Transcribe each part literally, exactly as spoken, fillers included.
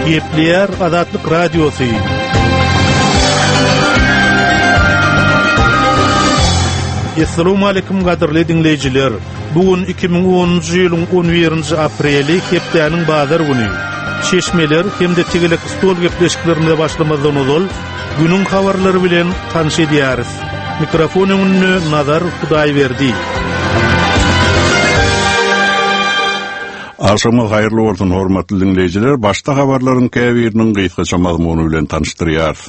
Gepleyer Azatlyk Radiosu. Assalamu alaykum gaderli dinleyijiler. Bugun iki bin onuncu ýylyň on birinji apreli hepdeniň bazar güni. Şeşmeler hemde tegelik stol gepleşiklerine başlamazdan ozal günün habarlary bilen tanış edýäris. Mikrofon önüne Nazar Hudaýberdi. Aşama hayırlı olsun hormatly dinleyijiler. Başta habarlaryň käbiriniň gysgaça mazmuny bilen tanışdyrýar.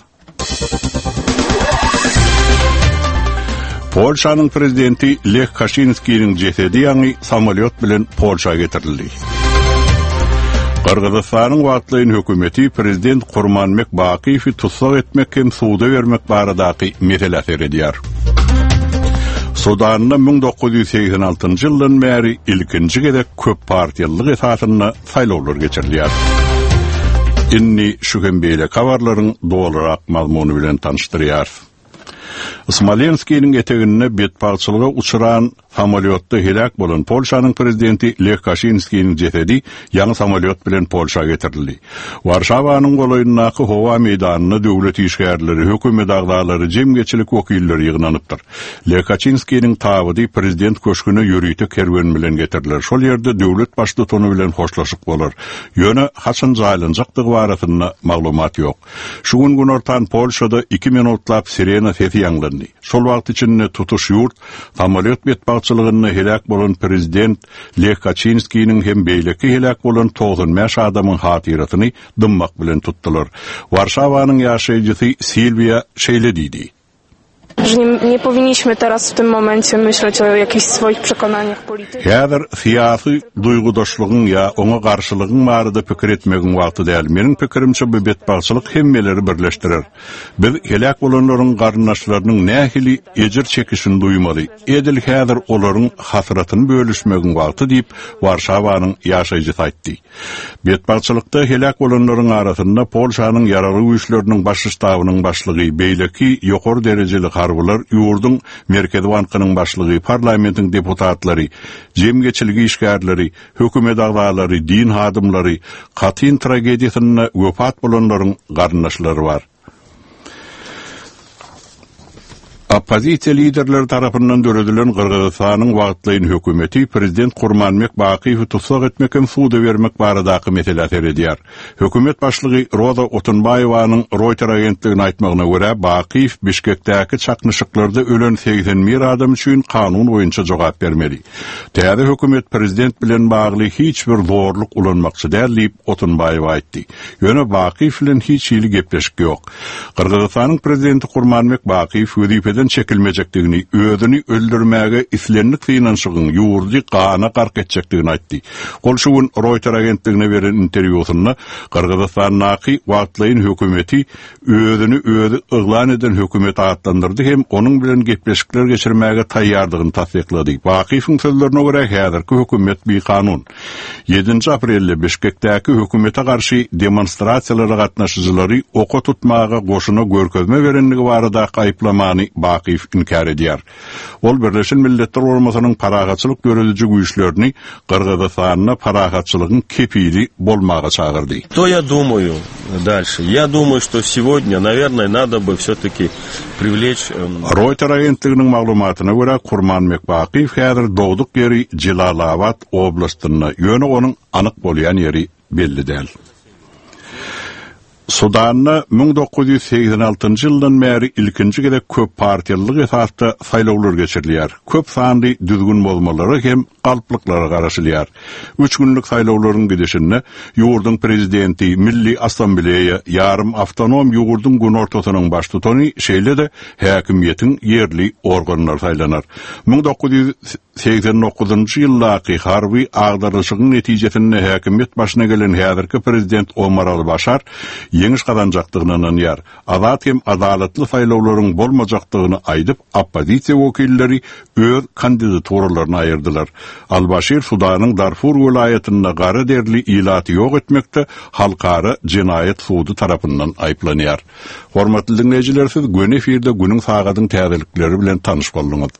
Polşanyň prezidenti Lech Kaczynskiň jesedi ýa-ni samolyot bilen Polşa getirildi. Kırgızstanyň wagtlyň hökümeti prezident Gurmanbek Bakiýewi tutsak etmek hem suwda bermek baradaky mesele edýär. Sudanda bin dokuz yüz seksen altynjy ýyldan bäri ilkinji gezek köp partiýalyk esasyna saýlawlar geçirilýär. Inni şu hembeýle habarlaryň dolarak mazmuny bilen tanışdyrýar. Smolenskiň etegine betpagçylyga uçuran samolyotda helak bolan Polşanyň prezidenti Lech Kaczynskiň jesedi ýa-ni samolyot bilen Polşa getirildi. Warşawanyň golaýyndaky howa meýdanyna döwlet işgärleri, hökümet agdalary, jemgyçilik wekilleri ýygnanypdyr. Lech Kaczynskiň tabydy prezident köşküne ýürüýte kerwen bilen getiriler. Şol ýerde döwlet başlygyny bilen hoşlaşyk bolar. Ýöne haçan jaýlanjakdygy baratyna maglumat ýok. Şu gün gün ortan Polşada iki minutlap sirena sesi ýanglandy. Şol wagt içinde tutuş ýurt, samolyot betpagçylygyny helak bolan prezident Lech Kaczynskiň hem beýleki helak bolan toğuz mäş adamyň hatyratyny dymmak bilen tutdular. Warszawanyň ýaşaýjysy Silvia Şeýledidi. Że nie, nie powinniśmy teraz w tym momencie myśleć o jakichś swoich przekonaniach politycznych. Häzir syýasy duýgudaşlygyň ýa oňa garşylygyň barada pikir etmegiň wagty däl. Meniň pikirimçe bu betpagçylyk hemmeleri birleşdirer. Biz helak bolanlaryň garyndaşlarynyň nähili ejir çekişini duýmaly. Edil häzir olaryň hasratyny bölüşmegiň wagty diýip Warşawanyň ýaşaýjysy aýtdy. Betpagçylykda helak bolanlaryň arasynda Polşanyň ýarary güýçleriniň baş ştabynyň başlygy, beýleki ýokary derejeli Harbular ýurdun Merkezi Bankynyň başlygy, parlamentiň deputatlary, jemgyçilik işgärleri, hökümet agdalary, din hadymlary, Katyn tragediýasyna wefat bolanlaryň garyndaşlary bar. Opozisiýa liderleri tarapyndan döredilen Kırgızstanyň wagtlyň hökümeti prezident Gurmanbek Bakiýewi tutsak etmek hem suwda bermek baradaky mesele edýär. Hökümet başlygy Roza Otunbaýewanyň Reuters agentligine aýtmagyna görä, Bakiýew Bişkekdäki çaknyşyklarda ölen seksen bir adam üçin kanun boýunça jogap bermeli. Täze hökümet prezident bilen bagly hiç bir zorluk ulanmakçy däl diýip Otunbaýew aýtdy. Ýöne Bakiýew bilen hiç ýyly gepleşik ýok. Kırgızstanyň prezidenti Gurmanbek Bakiýew çekilmejekdigini, özüni öldürmäge islenlik finansygyň ýurdy gana gark etjekdigini aýtdy. Ol şu gün Reuters agentligine beren interwýusynda Kırgızstanyň wagtlyň hökümeti özüni özü yglan eden hökümet atlandyrdy hem onuň bilen gepleşikler geçirmäge taýýardygyny tasdiklady. Bakiýewiň sözlerine görä häzirki hökümet bir kanun. ýedinji aprelde Bişkekdäki hökümete garşy demonstrasiýalara gatnaşyjylary oka tutmaga goşuna görkezme berenligi barada aýplamany Bakiýew inkar edýär. Ol Birleşen Milletler Guramasynyň paragatçylyk görüldüji güýçlerini Kırgızstanyna paragatçylygyň kepili bolmaga çağırdy. То я думаю дальше. Я думаю, что сегодня, наверное, надо бы всё-таки привлечь Reuters agentliginiň maglumatyna görä Gurmanbek Bakiýew häzir dowduk ýeri Jelalabad oblastyna, ýöne onuň anyk bolýan ýeri belli däl. Sudanda bin dokuz yüz seksen altynjy ýyldan bäri ilkinji gezek köp partiýalyk esasda saýlawlar geçirilýär. Köp sanly düzgün bolmalary hem galplyklary garaşylýar. Üç günlük saýlawlaryň gidişinde ýurdun prezidenti, Milli Assambleýa, ýarym awtonom ýurdun gün ortasynyň baş tutany şeýle-de häkimiýetiň ýerli organlary saýlanar. bin dokuz yüz seksen dokuzunjy ýyldaky harby agdaryşygyň netijesinde häkimiýet başyna gelen häzirki prezident Omar al-Bashar ýeňiş kazanjakdygyny anýar. Azat hem adalatly saýlawlaryň bolmajakdygyny aýdyp, oppozisiýa wekilleri öz kandidaturalarını ayırdılar. Al-Bashir Sudanyň Darfur vilayetinde gara derli ilaty ýok etmekde halkara cinayet sudy tarapyndan aýplanýar. Hormatly dinleyijiler, siz gün efirde günüň sagadyň täzelikleri bilen tanyş bolduňyz.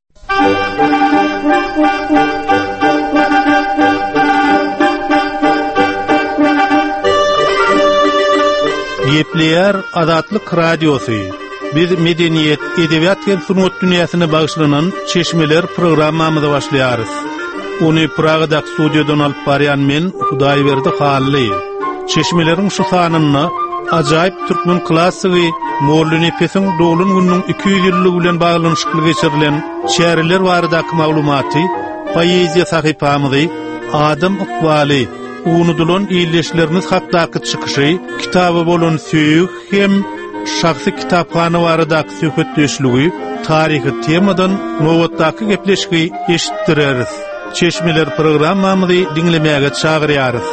Gepleyer Azatlyk Radiosu. Biz medeniyet, edebiyat ve sunut dünyasına bağışlanan Çeşmeler programmamızı başlayarız. Onu Praga'da stüdyodan alıp barayan men Hudaýberdi Hally. Çeşmelerin şu sanını ajaýyp türkmen klasygy Molla Nepesiň dogulun günüň iki yüz ýyllygy bilen baglanyşykly geçirilen şäherler baradaky maglumaty poeziýa sahypamyzy Adam Ykbaly unudulan ýylleşleriniz hakdaky çykyşy kitaby bolan süýük hem şahsy kitapxana baradaky söhbetleşligi tarihi temadan nowatdaky gepleşigi eşitdireriz. Çeşmeler programmamyzy dinlemäge çagyrýarys.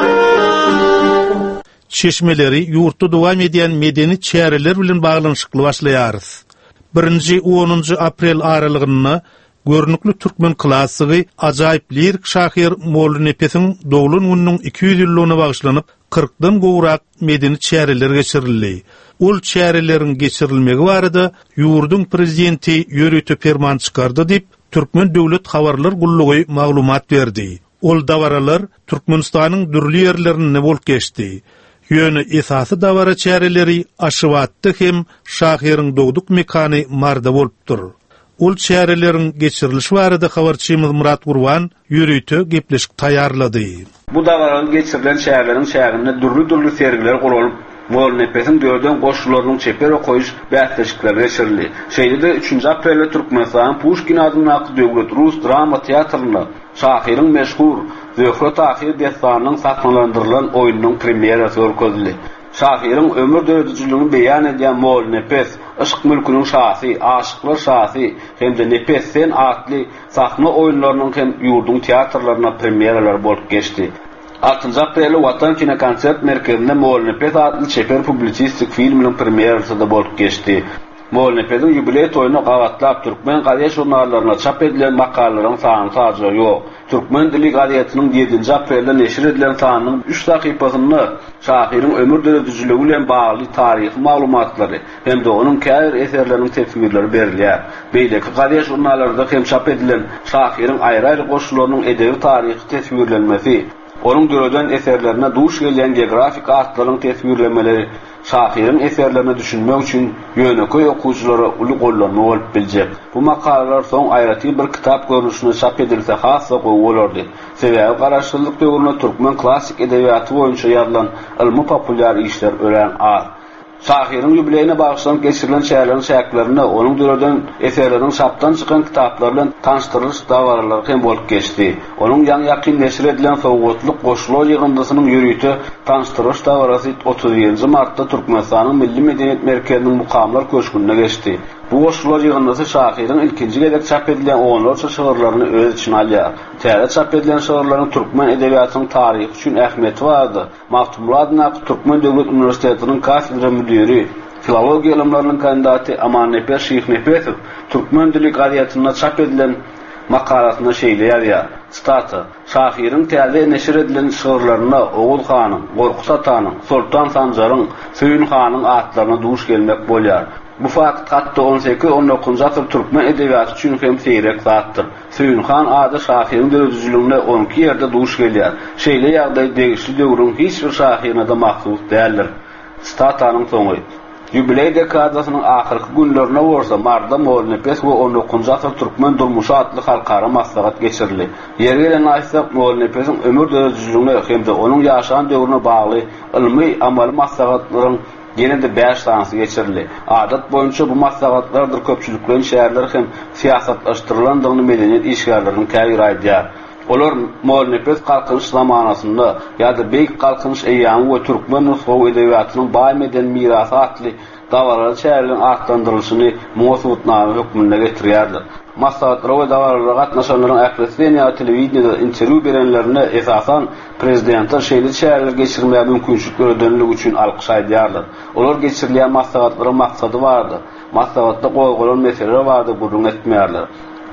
Çeşmeleri ýurtda dowam edýän medeni çäherler bilen baglanyşykly başlaýarys. birinji onunju aprel aralygyny görnükli türkmen klasygy ajaýyp lirik şahyr Molla Nepesiň dogulun günüň iki yüz ýyllygyna bagyşlanyp kırkdan gowrak medeni çäherler geçirildi. Ol çäherleriň geçirilmegi barada ýurdun prezidenti ýöreýte ferman çykardy diýip Türkmen Döwlet Habarlar Gullugy maglumat berdi. Ol dawaralar Türkmenistanyň dürli ýerlerine bolup geçdi. Ýöne esasy dawara çäherleri Aşybatda hem şahyryň dogduk mekany marda bolupdyr. Ol çäherleriň geçirilişi barada habarçymyz Murat Gurban ýöreýte gepleşik taýýarlady. Bu dawaralar geçirilen şäherleriň şäherinde dürli-dürli sergiler gurulup Molla Nepesiň döwden goşularynyň çeper we koýuş bähdeşikleri geçirildi. Şeýle-de üçünji aprelde Türkmenistan Pushkin adlyny döwlet Rus drama teatrynda şahyryň meşhur Zöhre Tahir destanynyň saklandyrylan oýunynyň premierasy ötközildi. Şahyryň ömür döwrüçiligini beýan edýän Molla Nepes, Işık mülküniň şahsy, aşyklar şahsy hem-de Nepes sen atly sahna oýunlarynyň hem ýurdun teatrlaryna premieralar bolup geçdi. altıncı aprelde Watan Kinokonsert merkezinde Molla Nepes adlı çeper publisistik filminin premierası da bolup geçti. Molla Nepesiň ýubiley toýuny gawatlap türkmen gaziýet jurnallarına çap edilen makalalaryň sany taýja ýok. Türkmen dili gaziýetiniň ýedinji aprelde neşir edilen sanynyň üç sahypasyny şahyryň ömür döwrüçiligi bilen bagly taryhy maglumatlary hem-de onuň käýr eserleriniň teswirleri berilýär. Beýleki gaziýet jurnallarynda hem çap edilen şahyryň aýry-aýry goşularynyň edebi taryhy teswirlenmesi, onun döwrden eserlerine duş gelýän geografik atlaryň teswirlemeleri şahyryň eserlerini düşünmek üçin ýöneköy okuwçylary uly gollanma bolup biljek. Bu makalalar soň aýraty bir kitap görnüşine çap edilse hassa gowy bolardy. Sebäbi garaşdyrlyk döwründe türkmen klassik edebiýaty boýunça ýazylan ilmi populyar işler ören az. Şahyryň ýubileyine bagyşlanyp geçirilen şäherleriň şäklerini, onuň döwrden eserleriniň çapdan çykan kitaplar bilen tanıştyryş dawaralary hem bolup geçdi. Onuň ýa-ni ýakyn neşir edilen Sowgatlyk goşulaw ýygyndysynyň ýürüýte tanıştyryş dawarasy otuzynji martda Türkmenistanyň Milli Medeniýet Merkeziniň mukamlar köşkünde geçdi. Bu goşulaw ýygyndysy şahyryň ilkinji gezek çap edilen onlarça şygyrlaryny öz içine alýar. Täze çap edilen şygyrlaryň türkmen edebiýatynyň taryhy üçin ähmiýeti bardy. Mahtumlar adına Türkmen Döwlet Uniwersitetiniň kafedra müdiri, filologiýa ilimläriniň kandidaty Aman Nepes Şyh Nepesov türkmen dili gaziýetinde çap edilen makalasyna şeýle ýazýar. Stata: şahyryň täze neşir edilen şygyrlaryna Oğul Hanyň, Gorkut Atanyň, Sultan Sanjaryň, Süýün Hanyň atlaryna duş gelmek bolýar. Bu fakt hatda on sekiz on dokuzunji asyr türkmen edebiýaty üçin hem seýrek zatdyr. Süýün Han ady şahyryň döwrüçiligine on iki ýerde duş gelýär. Şeýle ýagdaý degişli döwrüň hiç bir şahyryna da mahsus däldir. Statanyň soňy Ýubiley dekadasynyň ahyrky günlerine bolsa marda Molla Nepes we on dokuzunji asyr türkmen durmuşy atly halkara maslahat geçirildi. Ýergelen aýsak Molla Nepesiň ömür döwrüçiligine hem-de onuň ýaşagan döwrüne bagly ilmi amal maslahatlaryň Yine de beş tanesi geçirildi. Adat boyunca bu maslahatlardır köpçülüklerin şehirler hem siyasatlaştırılandığını medeniyet işgärlerinin käbir aýdýar. Olar Molla Nepes kalkınış zamanasında ya da beyk kalkınış eýýamy we türkmen nusgaw edebiýatynyň baýmeden mirasy atly dawarlar şäherleriň artdandyrylşyny Mosudname hökmünde getirýärdi. Maslahatlar we dawarlara gatnaşanlaryň ähliýetine telewiziýada interwýu berenlerine esasan prezidentler şeýle şäherler geçirmäge mümkinçilikleri ödenligi üçin alkyş aýdýarlar. Olar geçirilýän maslahatlaryň maksady bardy. Maslahatda goýgulan meseleler bardy, gurrun etmeýärler.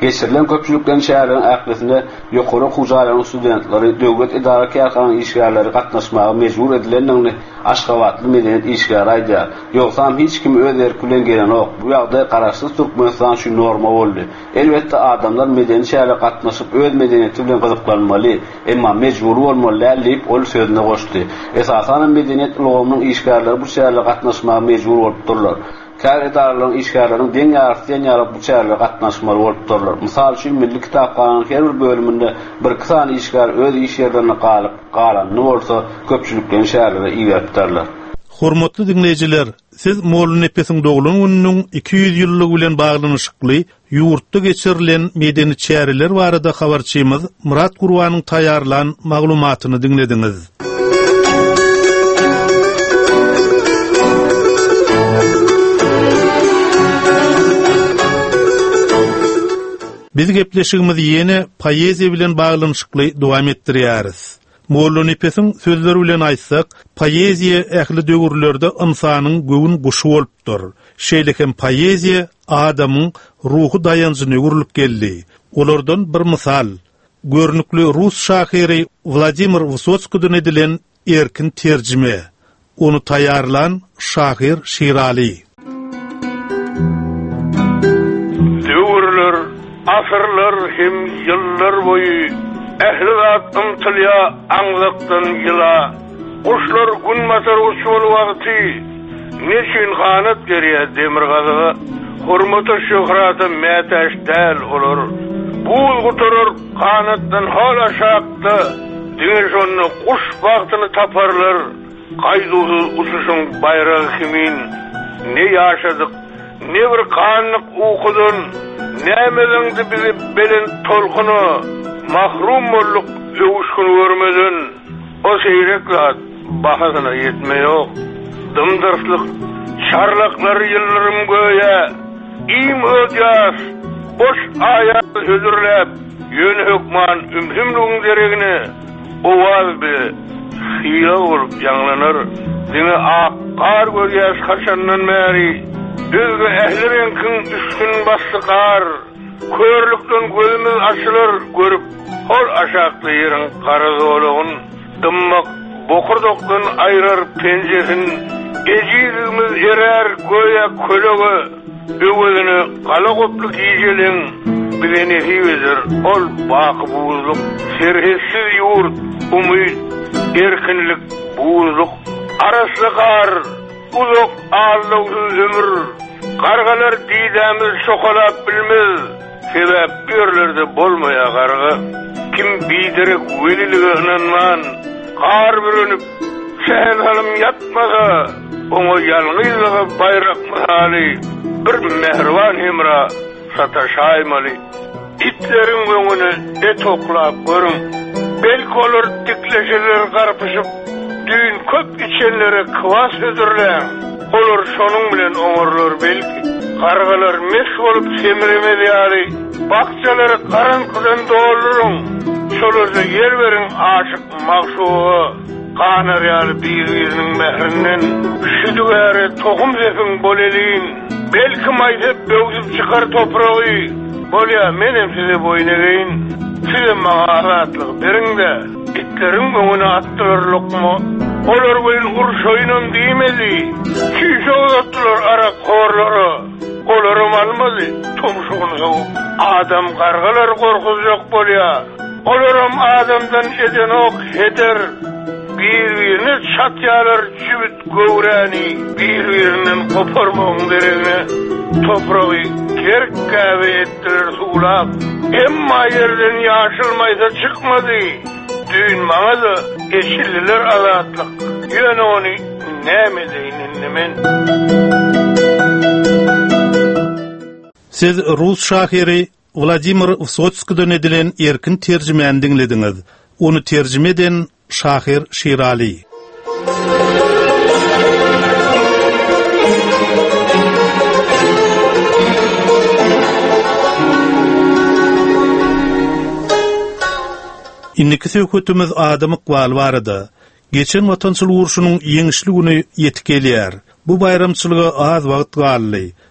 Geçirilen köpçülükden şäherlerin ählisinde ýokary hujalaryň studentlary, döwlet idara kärkanyň işgärleri gatnaşmagy mejbur edilendigini Aşgabatly medeniyet işgäri aýdýar. Ýoksa hiç kim öz erki bilen gelen ok. Bu ýagdaý garaşsyz Türkmenistan şu norma boldy. Elbetde adamlar medeniyet şäherle gatnaşyp öz medeniyeti bilen gyzyklanmaly, emma mejbur bolmalylar diýip ol sözüne goşdy. Esasan medeniyet ulgamynyň işgärleri bu şäherle gatnaşmagy mejbur bolup durlar. Kär edarlaryň işgärleriň deň ýarysy ýaryp bu şäherle gatnaşmaly bolup durlar. Mysal üçin Milli Kitapxananyň her bir bölüminde bir kısan işgär öz iş ýerlerine galyp galanny bolsa köpçülükden şäherlere iýeripdirler. Hormatly dinleýijiler, siz Molla Nepesiň dogulun gününiň iki yüz ýyllygy bilen baglanyşykly ýurtda geçirilen medeni çäreler barada habarçymyz Murat Gurbanyň taýýarlan maglumatyny dinlediňiz. Biz gepleşigimiz ýene poeziýa bilen baglanyşykly dowam etdirýäris. Molla Nepesiň sözleri bilen aýtsak, poeziýa ähli döwürlerde insanyň göwün guşy bolupdyr. Şeýlekem poeziýa adamyň ruhy dayanjyny gurulup geldi. Olardan bir misal, görnükli Rus şahyry Vladimir Vysotskiyden edilen erkin terjime. Onu taýýarlan şahyr Şirali. Döwürler, asırlar hem yıllar boyu ehli zat ımtılya anlıktan yıla kuşlar gün masar uçul vakti neçin kanat geriye demir gazygy hurmaty şöhraty mätäş däl olur bul guturur kanatdan hal aşakda diňe şonu kuş bagtyny taparlar gaýdugy uçuşyň bayragy kimin ne ýaşadyk ne bir kanlyk ukudun nämedeňdi bizi belen tolkuny mahrum bolduk övüşkün görmeden o seyrek zat bahasyna yetme yok. Dımdırslık çarlakları yıllarım göğe im ödýas boş ayat sözürlep yönü hükman ümhümlüğün deregini ovaz bir hıyla olup yanlanır. Dini akkar görýäs haşandan meri özgü ehlirenkin üstün bastı kar körlükden gözümüz açılır görüp hol aşaklı yerin karazoluğun dımmak bokurdoktan ayrar pencesin ecizimiz erer göğe kölögü öwelini kala kopluk yiyeceğin bileni hivezir ol bakı buğuzluk serhessiz yurt umid erkinlik buğuzluk arası kar uzak ağırlıksız ömür kargalar didemiz şokolap bilmez sebep birlerde bolmaya karga kim bidirek veliliğe inanman kar bürünüp şehel halım yatmasa onu yalgızlığı bayrak misali bir mehrivan hemra sataşaymalı itlerin önüne et oklap görün belki olur dikleşeler karpışıp düğün köp içenlere kıvas ödürlen olur şonun bilen oňurlar belki kargalar meş bolup semiremedi ýaly bakçalary karankydan doldurun şolarda yer berin aşyk magşugy kanar ýaly bir-biriniň mehrinden şüdügäre tohum zepin bolelin belki maýdap böwüp çykar topragy bolýa menem size boyun egeýin size maňa rahatlyk beriň-de itlerin öňüne attyrlykmy olar bilen urşoýunam diýmedi. Şişe uzatdylar arak horlary. Olaram almady. Tomşugyny soňup adam gargalar gorkuzjak bolýar. Olaram adamdan eden ok heder. Bir-birini çatýarlar çübüt göwräni. Bir-birinden koparmagyň deregine topragy kerkäbe etdiler suwlap. Emma yerden ýaşylmaýsa çykmady. Düğün maňa da eşilliler azatlyk. Ýöne ony näme diýinmen? Siz Rus şahyry Vladimir Vysotskiyden edilen erkin terjimeni dinlediňiz. Onu terjime eden şahyr Şirali. Inniki söhbetimiz adam ykbaly barada. Geçen watançylyk urşunyň ýeňişli güni ýetip gelýär. Bu bayramçylyga az wagt galy.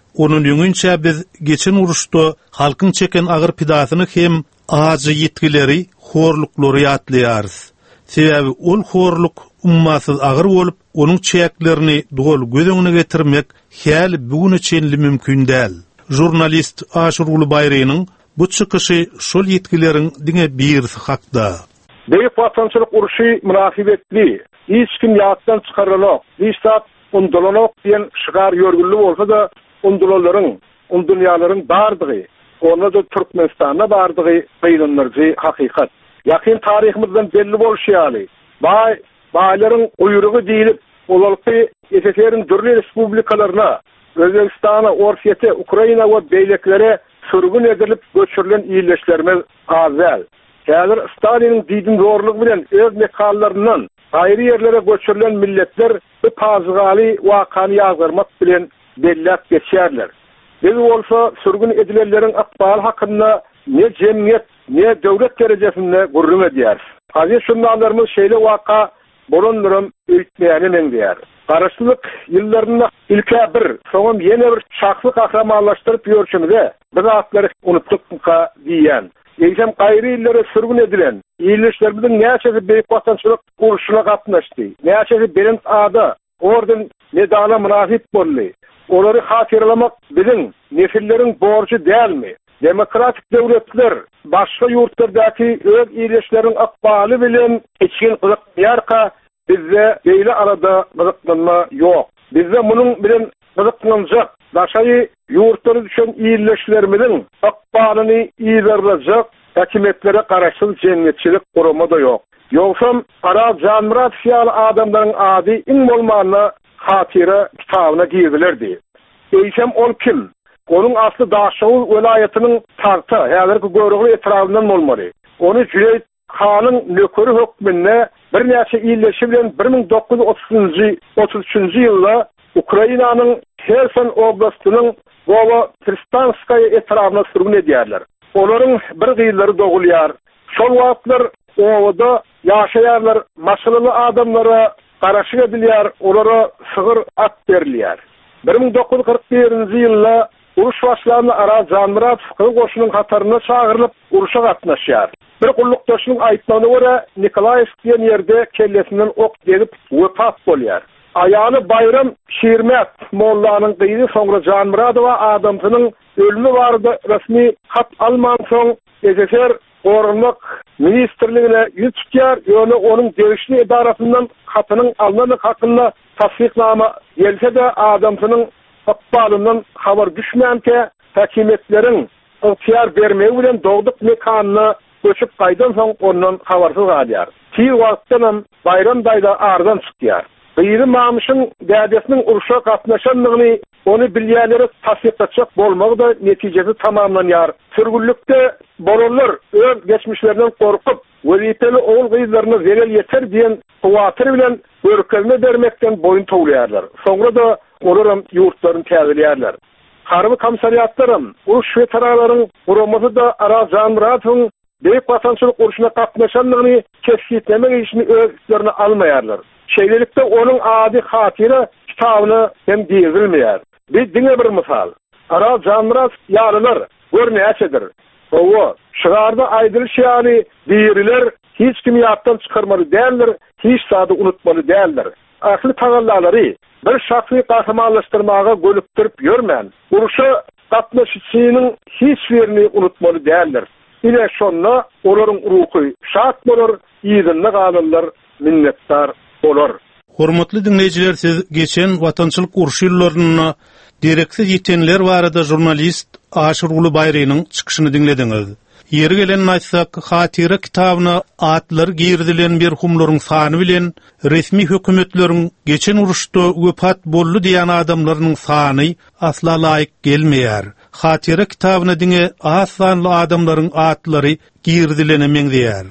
Onun ýöňünçe biz geçen uruşda halkyň çeken agyr pidasyny hem ajy ýetgileri, horluklary ýatlaýarys. Sebäbi ol horluk ummasyz agyr bolup, onuň çeklerini dogul göz öňüne getirmek häli bugün üçin mümkin däl. Jurnalist Aşyr Uly Baýrynyň bu çykyşy şol ýetgileriň diňe birisi hakda. Beýik watançylyk uruşy münasibetli, hiç kim ýatdan çykarylak, hiç zat undulanok diýen şygar ýörgünli bolsa da undulalaryň, undunýalaryň bardygy, onda da Türkmenistana bardygy beýlenlerji hakykat. Ýakyn taryhymyzdan belli bolşýaly. Baý baýlaryň uýurugy diýilip, olarky S S S R'ň dürli respublikalaryna, Özbekistana, Orsiýete, Ukraina we beýleklere sürgün edilip göçürilen ýerleşlerimiz azal. Häzir Staliniň diýdiň zorlugy bilen öz mekallarynyň aýry ýerlere göçürilen milletler bu pazygaly wakany ýazgyrmak bilen bellap geçýärler. Biz bolsa sürgün edilenleriň akbal hakynda ne jemgyýet, ne döwlet derejesinde gurrun edýär. Aziz şundalarymyz şeýle waka bolanlarym öýtmeýänem diýär. Garaşlyk ýyllaryna ilkä bir, soňam ýene bir şahsy kahramanlaşdyryp ýörçümde biz atlary unutdukka diýen. Eýsem gaýry ýyllere sürgün edilen ýerleşlerimiziň näçesi beýik watançylyk uruşuna gatnaşdy. Näçesi berent ada, orden medala münasip boldy. Olary hatırlamak biziň nesilleriň borçy dälmi? Demokratik döwletler başga ýurtlardaky öz ýerleşleriň akbaly bilen içkin ýarka bizde beýle arada gyzyklanma ýok. Bizde munyň bilen gyzyklanjak, daşaý ýurtlary düşen ýerleşlerimiziň akbalyny ýerlejek häkimetlere garaşsyz jemgyýetçilik guramy da ýok. Ýogsam ara janmyrat ýaly adamlaryň ady iň bolmanyny hatyra kitabyna giýdilerdi. Eýsem ol kim? Onun aslı Daşoğul welaýatynyň tagta, häzirki görügli etrafyndan bolmaly. Onu Cüneyt Hanyň nökeri hökmünde bir näçe ýyllar bilen bir ming dokuz yüz otuz üçinji ýylda Ukrainanyň Kherson oblastynyň Gowa Tristanskaya etrafyna sürgün edýärler. Olaryň bir gyýlary dogulýar. Şol wagtlar owada ýaşaýarlar, maşynaly adamlara garaşyk edilýär, olara sygyr at berilýär. bir ming dokuz yüz kırk birinji ýylda uruş başlarına ara Janmurat Fıkıh goşunyň hataryna çağırılıp uruşa gatnaşýar. Bir gullukdaşynyň aýtmagyna görä Nikolaýew diýen ýerde kellesinden ok gelip wepat bolýar. Aýaly Bayram Şirmet mollanyň gyýdy soňra Janmuradowa adamsynyň ölümi barada resmi hat alman soň S S S R Gorunluk Ministrligine ýüz tutýar, ýöne onuň degişli edarasyndan hatynyň alnany hakynda tasdiknama gelse de adamsynyň akbalından habar düşmänke häkimetleriň ýar bermegi bilen dogduk mekanyny göçüp gaýdan soň ondan habarsyz galýar. Tir wagtdan Bayram daýda ardan çykýar. Gyýry mamyşyň dädesiniň uruşa gatnaşanlygyny onu bilýärleri tasdikletjek bolmagy da netijesi tamamlanýar. Sürgünlükde bolanlar öz geçmişlerinden korkup wezipeli oğul gyýzlaryna zerel ýeter diýen kuwatyr bilen görkezme bermekden boyun toglaýarlar. Soňra da olaram ýurtlaryny täzelýärler. Harby komisariýatlaryň, uruş weteranlaryň guramasy da ara Janmuratyň beýik watançylyk uruşuna gatnaşanlygyny kesgitlemek işini öz üstlerine almaýarlar. Şeýlelikde onuň ady hatyra kitabyny hem diýilmeýär. Bir diňe bir misal. Ara Janmurat ýalylar gör näçedir. Owa şygarda aýdylyş ýaly diýriler hiç kim ýatdan çykarmaly däldir, hiç sady unutmaly däldir. Ahly tagallalary bir şahsy kahramanlaşdyrmaga gölükdirip ýörmän. Uruşa gatnaşyjynyň hiç birini unutmaly däldir. Ine şonda olaryň ruhy şat bolar, ýygyny galanlar minnetdar bolar. Hormatly dinleýijiler, siz geçen watançylyk uruş ýyllaryna direksiz ýetenler barada jurnalist Aşyr Uly Baýrynyň çykyşyny dinlediňiz. Ýeri gelen aýtsak, hatyra kitabyna atlar girdilen bir humlaryň sany bilen resmi hökümetleriň geçen uruşda wepat boldy diýen adamlaryň sany asla laýyk gelmeýär. Hatyra kitabyna diňe az sanly adamlaryň atlary girdilene meňdiýär.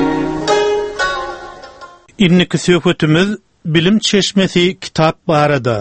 Inniki söhbetimiz bilim çeşmesi kitap barada.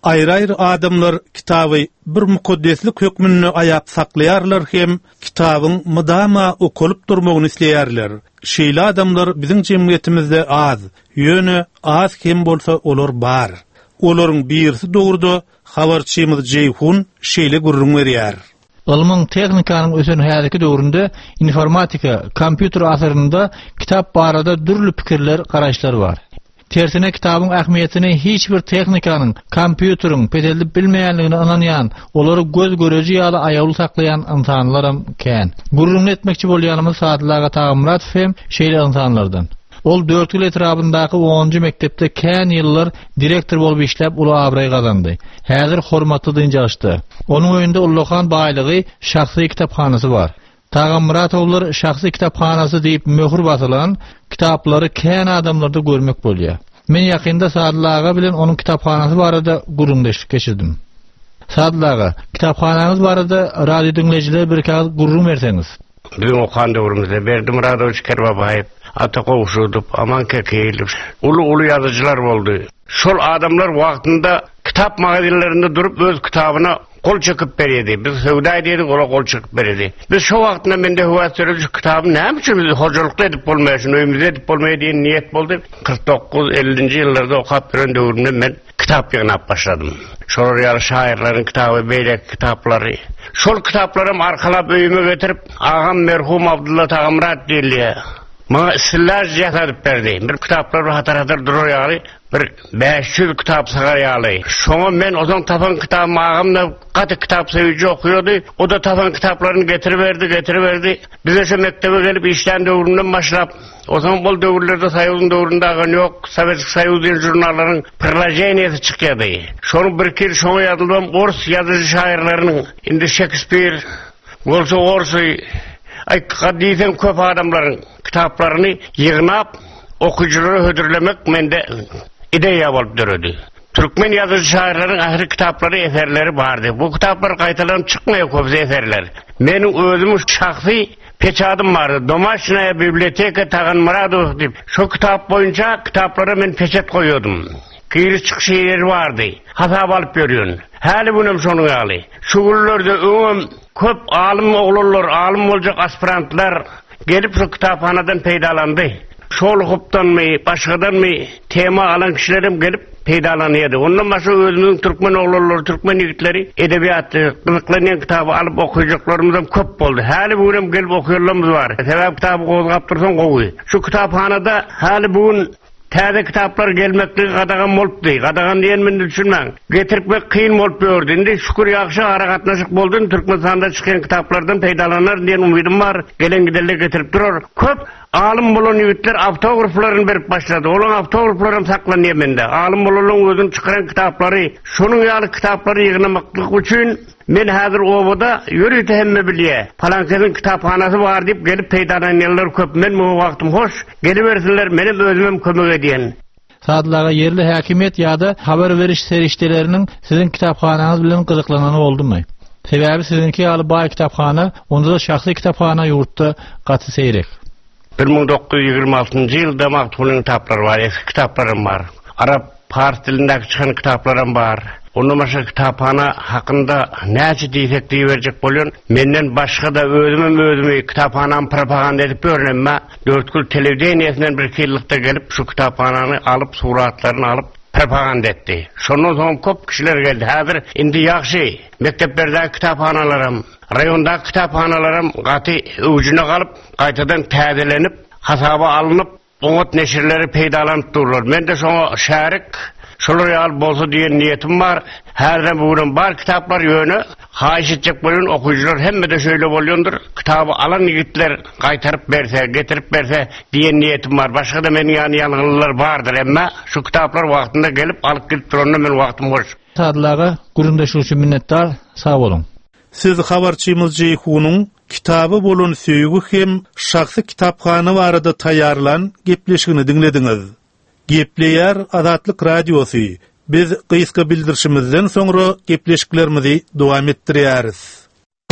Ayrı-ayrı adamlar kitabı bir mukaddeslik hükmünü ayap saklaýarlar hem kitabın mydama okulyp durmagyny isleýärler. Şeýle adamlar bizim jemgyýetimizde az, ýöne az hem bolsa olar bar. Olaryň birisi dogurda habarçymyz Jeyhun şeýle gurrun berýär. Ilmyň tehnikanyň ösen häzirki döwründe informatika, kompýuter asyrynda kitap barada dürli pikirler, garaşlar bar. Tersine kitabın ähmiýetini hiç bir tehnikanyň, kompýuteriň pedelip bilmeýänligini ananýan, olary göz göreji ýaly aýaly saklaýan insanlaram kän. Gurrun etmekçi bolýanymyz Saadlaga Tagmuratow hem şeýle insanlardan. Ol dört ýyl etrabyndaky onuncu mektepde kän ýyllar direktor bolup işläp uly abray gazandy. Häzir hormatly dynjaşdy. Onuň öýünde Ulluhan baýlygy şahsy kitaphanasy bar. Tagmuratoowlar şahsy kitaphanasy diýip möhür basylan kitaplary kän adamlarda görmek bolýar. Men ýakynda Saadlaga bilen onuň kitaphanasy barada gurrundaşyk geçirdim. Saadlaga, kitaphananyz barada radio dinleýijiler bir kaz gurrun berseňiz. Bizim okan döwrümizde Berdim Radoviç Kerbabayev, Atakow Şudup, Aman Kekeyilip, ulu ulu yazıcılar boldy. Şol adamlar wagtynda kitap magazinlerinde durup öz kitabyna kol çekip berýärdi. Biz söwda edýärdik, ola kol çekip berýärdi. Biz şo wagtynda mende höwet sürüp kitaby näme üçin biz hojuluk edip bolmaýşyn, öýümizde edip bolmaýy diýen niýet boldy. kırk dokuz ellinji ýyllarda okap beren döwrümde men kitap ýagnap başladym. Şol ýaly şairleriň kitaby, beýlek kitaplary. Şol kitaplarym arkalap öýüme getirip, agam merhum Abdulla Tagmurat diýilýär. Maňa siller ýatyp berdi. Bir kitaplar hatar-hatar durar ýaly, bir beş yüz kitap sagar ýaly. Şoňa men ozan tapan kitap magamda gaty kitap seviji okuýardy. O da tapan kitaplaryny getirip berdi, getirip berdi. Biz şu mektebe gelip işden döwründen başlap, ozan bol döwürlerde Soýuzyň döwründe agan ýok, Sowetski Soýuzyň jurnallarynyň prilojeniyesi çykýardy. Şonu bir kir şoňa ýazylgan Ors ýazyjy şairleriň, indi Shakespeare, bolsa Orsy, ay kadisen köp adamlaryň kitaplaryny ýygnap okuyuculara hödürlemek mende ideya bolup döredi. Türkmen yazıcı şairleriň ahir kitapları, eserleri bardy. Bu kitaplar gaýtalanıp çykmaýar köpse eserler. Meniň özümün şahsy peçadym bardy. Domaşnaya biblioteka Tagmuratow diýip, şu kitap boýunça kitaplary men peçet goýdum. Giri çykyş ýeri bardy. Hasap alyp berýän. Häli bunum şonuň ýaly. Şu günlerde öňüm köp alim oglanlar, alim boljak aspirantlar gelip şu kitaphanadan peýdalandy. Şol hupdanmy, başgadanmy tema alan kişilerim gelip peýdalanýardy. Ondan başga özümiň türkmen oglanlary, türkmen ýigitleri edebiýaty, gyzyklanýan kitaby alyp okuýjaklarymyzdan köp boldy. Häli bugun gelip okuýarlarymyz bar. Sebäp kitaby gozgap tursaň gowy. Şu kitaphanada häli bugun täze kitaplar gelmekli gadagan bolupdy. Gadagan diýen men düşünmäň. Getiripmek kyn bolup berdi. Indi şükür ýaxşy aragatnaşyk boldy. Türkmenistanda çykan kitaplardan peýdalanar diýen umydym bar. Gelen giderler getirip durar. Köp alim bolan ýigitler autograflaryny berip başlady. Olaň autograflarym saklanýar mende. Alim bolan özüň çykaran kitaplary, şonuň ýaly kitaplary ýygnamaklyk üçin men häzir obada ýürüýte hemme bilýär. Palankeň kitaphanasy bar diýip gelip peýdalanýarlar köp. Men bu wagtym hoş, gelip bersinler, menim özümem kömek edýän. Saadlaga yerli häkimet ýa-da habar beriş serişdeleriniň sizin kitaphananyz bilen gyzyklanany boldumy? Sebäbi sizinki ýaly baý kitaphana, onda da şahsy kitaphana ýurtda gaty seýrek. bir ming dokuz yüz ýygrima altyncy ýylda maktulyň kitaplary bar, eski kitaplarym bar. Arap fars dilindäki çykan kitaplarym bar. Ondan başga kitaphana hakynda näçe diýsek diýerjek bolýan. Menden başga da özümem özümi kitaphanam propaganda edip berlenme. dört yıl telewiziýanyň bir ýylykda gelip şu kitaphanany alyp suratlaryny alyp propaganda etdi. Şondan soň köp kişiler geldi. Häzir indi ýaxşy mekteplerdäki kitaphanalaryň, raýondaky kitaphanalaryň gaty ucuna galyp, gaýtadan täzelenip, hasaba alınıp, oňat neşirleri peýdalanyp durlar. Men de şoňa şärik şolar ýaly bolsa diýen niýetim bar. Häzir bugun bar kitaplar ýöne haýyş etjek bolan okuýjylar hemme de şöyle bolýandyr. Kitaby alan ýigitler gaýtaryp berse, getirip berse diýen niýetim bar. Başga da meni ýany ýalgylar bardyr, emma şu kitaplar wagtynda gelip alyp gelip duranda men wagtym boş. Saadlaga gurundaşyk üçin minnetdar, sag bolun. Siz habarçymyz Jeyhunyň kitaby bolan söýgü hem şahsy kitaphana barada taýýarlan gepleşigini dinlediňiz. Gepleýär Azatlyk radiosy. Biz gysga bildirişimizden soňra gepleşiklerimizi dowam etdirýäris.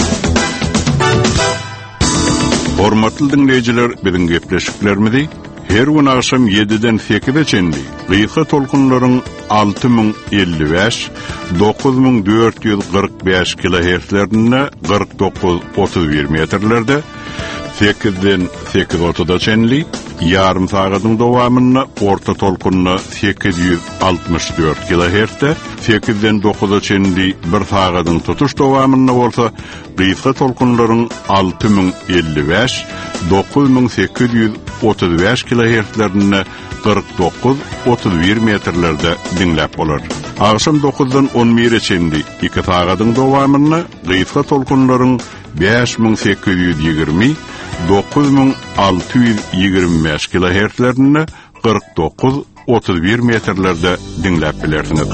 Hormatly dinleýijiler, biziň gepleşiklerimizi Her gün akşam yediden sekize çenli gıyka tolkunların altı ming elli beş, dokuz ming dört yüz kırk beş kilohertzlerine kırk dokuz otuz bir metrlerde, sekizden sekiz otuza çenli yarım saatın dowamyna orta tolkunna sekiz yüz altmış dört kilohertzde, sekizden dokuza çenli bir saatın tutuş dowamyna bolsa, gıyka tolkunların altı ming elli beş, dokuz ming sekiz yüz otuz beş kilohertzlerine kırk dokuz otuz bir metrlerde dinläp bolar. Akşam dokuzdan on bire çenli iki saatın dowamyna gıyka tolkunların beş ming sekiz yüz yigirmi, dokuz ming altı yüz yigirmi beş kilohertzlerine kırk dokuz otuz bir metrlerde dinläp bilersiniz.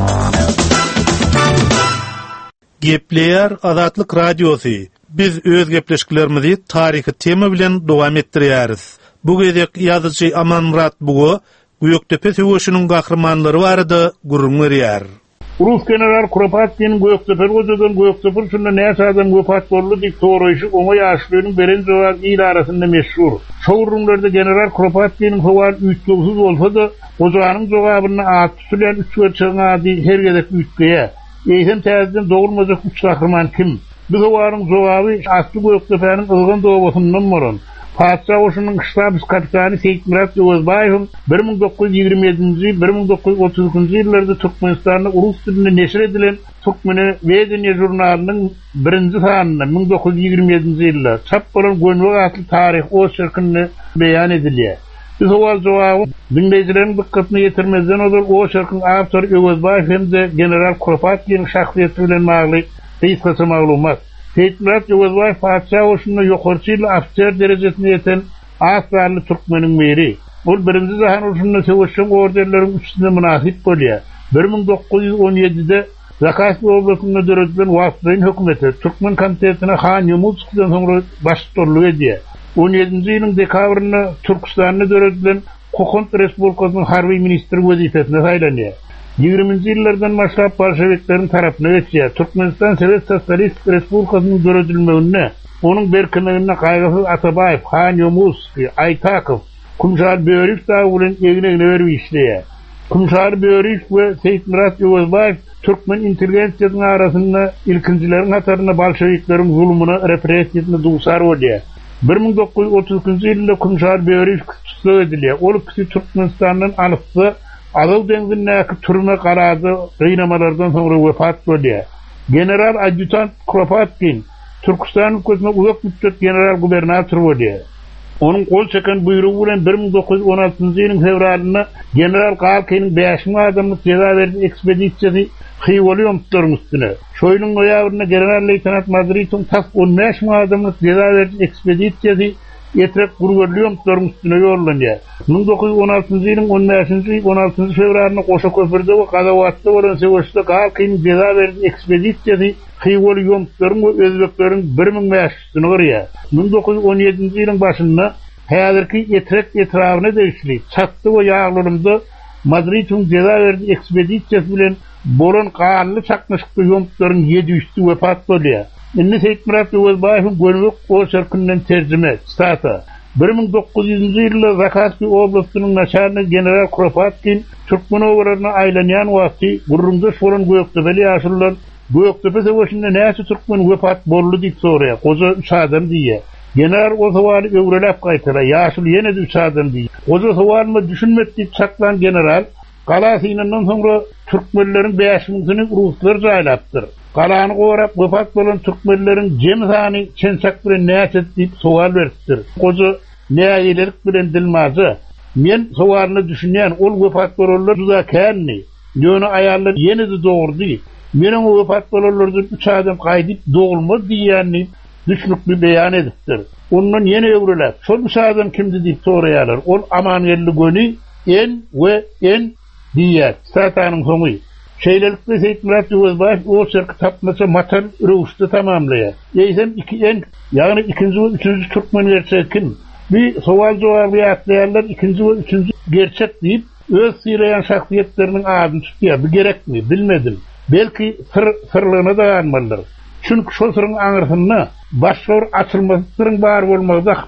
Gepleyer Azatlyk Radiosu. Biz öz gepleşiklerimizi tarihi tema bilen dowam etdirýäris. Bu gezek ýazyjy Aman Murat Bugo, Göktepe söwüşiniň gahrymanlary barada gurrun berýär. Rus general Kropotkin Göktepe gojadan Göktepe şunda näçe adam wefat boldy diýip soraýşy oňa ýaşlygynyň beren jogap ýyl arasynda meşhur. Şowrunlarda general Kropotkin howal üýtgüsiz bolsa-da, ojanyň jogabyny aty bilen üç geçňädi her gezek üýtgeýär. Eýsem täzeden dogulmajak üç gahryman kim? Bu howanyň jogaby asly Göktepe'niň ılgın dowasyndan moran. Paşa oşunun ştab kapitani Seyit Murat Yozbayev bir ming dokuz yüz yigirmi yedinji bir ming dokuz yüz otuzunji ýyllarda Türkmenistanda urus dilinde neşir edilen Türkmeni Vedeniye jurnalynyň birinji sanyna bir ming dokuz yüz yigirmi yedinji ýylda çap bolan Gönwek atly tarih oşerkyny beýan edilýär. Biz howal jogaby dinleýijilerin dikkatine ýetirmezden odal oşerkyň awtory Yozbayev hemde general Kropotkin şahsiýeti bilen magly kysgaça maglumat. Seyit Murat Yozbayev Paşa oşunda ýokarçyly afser derejesine ýeten aslarly Türkmeniň meri. Ol birinji Jahan uruşunda söwüşen orderleriň üstüne münasip bolýar. bir ming dokuz yüz on ýedide Zakasy oblastynda döredilen Wagtlaryň hökümeti Türkmen komitetine Han Ýumuşyňdan soňra başçylyk edýär. on ýedinji ýylyň dekabryna Türkistanda döredilen Kokand Respublikasynyň harby ministri wezifesine saýlanýar. yigirminji ýyllardan başlap bolşevikleriň tarapyna geçýär. Türkmenistan Sowet Sosialist Respublikasynyň döredilmegine, onuň berkinligine gaýgysyz Atabayev, Han Ýumuşy, Aytakow, Kumşar Böwrük da bilen egine berip işleýär. Kumşar Böwrük we Seyit Murat Yozbayev Türkmen intelligensiýasynyň arasynda ilkinjileriň hatarına bolşevikleriň zulmuna, repressiýasyna duýsar bolýar. bir ming dokuz yüz otuzunji ýylda Kumşar Böwrük tutulýar edilýär. Ol kişi Türkmenistanyň alysy Azal dengindeki türme karardı kıynamalardan sonra vefat bolýar. General adjutant Kropotkin Türkistan hükümetine uzak müddet general gubernator bolýar. Onuň kol çeken buyrugy bilen bir ming dokuz yüz on altynjy ýylyň fevralyna general Galkynyň beş ming adamlyk jeda berdi ekspedisiýasy Xiwolýomtlaryň üstüne. Şoýlyň noýabryna general leytenant Madrityň tak on beş ming adamlyk jeda berdi ekspedisiýasy Yetrek Gurgurlyomtlaryň üstüne ýollanýar. bir ming dokuz yüz on altynjy ýylyň on beşinji on altyncı fevralyna Goşa köprüde we Gazawatda bolan söwüşde Galkyň jeda berdi ekspedisiýasy Xiwolýomtlaryň we özbekleriň bir ming beş yüzüni görýär. bir ming dokuz yüz on ýedinji ýylyň başynda häzirki Yetrek etrawyna degişli çatdy we ýaglyrymda Madrityň jeda berdi ekspedisiýasy bilen bolan gaýly çakmaşykly ýomtlaryň ýedi yüzü wefat bolýar. Indi Seyit Murat Yozbayewiň Gönwek oşerkynyň terjime stata. bir ming dokuz yüzünji ýylda Zakasy oblastynyň naçarny general Kropotkin Türkmen owraryna aýlanýan wagty gurrunda bolan Göktepe'li ýaşlylar Göktepe söwüşinde näçe Türkmen wefat boldy diýip soraýar. Goja üç adam diýär. General o sowaly öwrelep gaýtarar. Ýaşly ýene de üç adam diýär. Goja sowalyny düşünmek diýip çaklan general Galasynyň soňra Türkmenleriň beş miňini ruslar jaýlapdyr. Galany gorap wefat bolan Türkmenleriň jemsany çençak bilen näçe diýip sowal beripdir. Goja näýelik bilen dilmazy. Men sowalyny düşünýän ol wefat bolanlar juda känni. Ýöne aýallar ýene de dogurdy. Meniň wefat bolanlardan üç adam gaýdyp dogulmaz diýýänni düşnükli beýan edipdir. Ondan ýene öwrelep, şol üç adam kimdi diýip soraýarlar. Ol Amanyelli Göni en we en diýär. Satanyň soňy. Şeýlelikde Seyit Murat Yozbayew o şerki tapmaça matan rewişde tamamlaýar. Ýeýsem iki en, ýagny ikinji we üçünji Türkmen gerçekin. Bir sowal jogaby ýatlaýarlar ikinji we üçünji gerçek diýip öz syraýan şahsiýetleriniň adyny tutýar. Bu gerekmi? Bilmedim. Belki sır sırlygyna dayanmalydyr. Çünki şol sırryň aňyrsyna başlar açylmasyň bar bolmagy ahmal.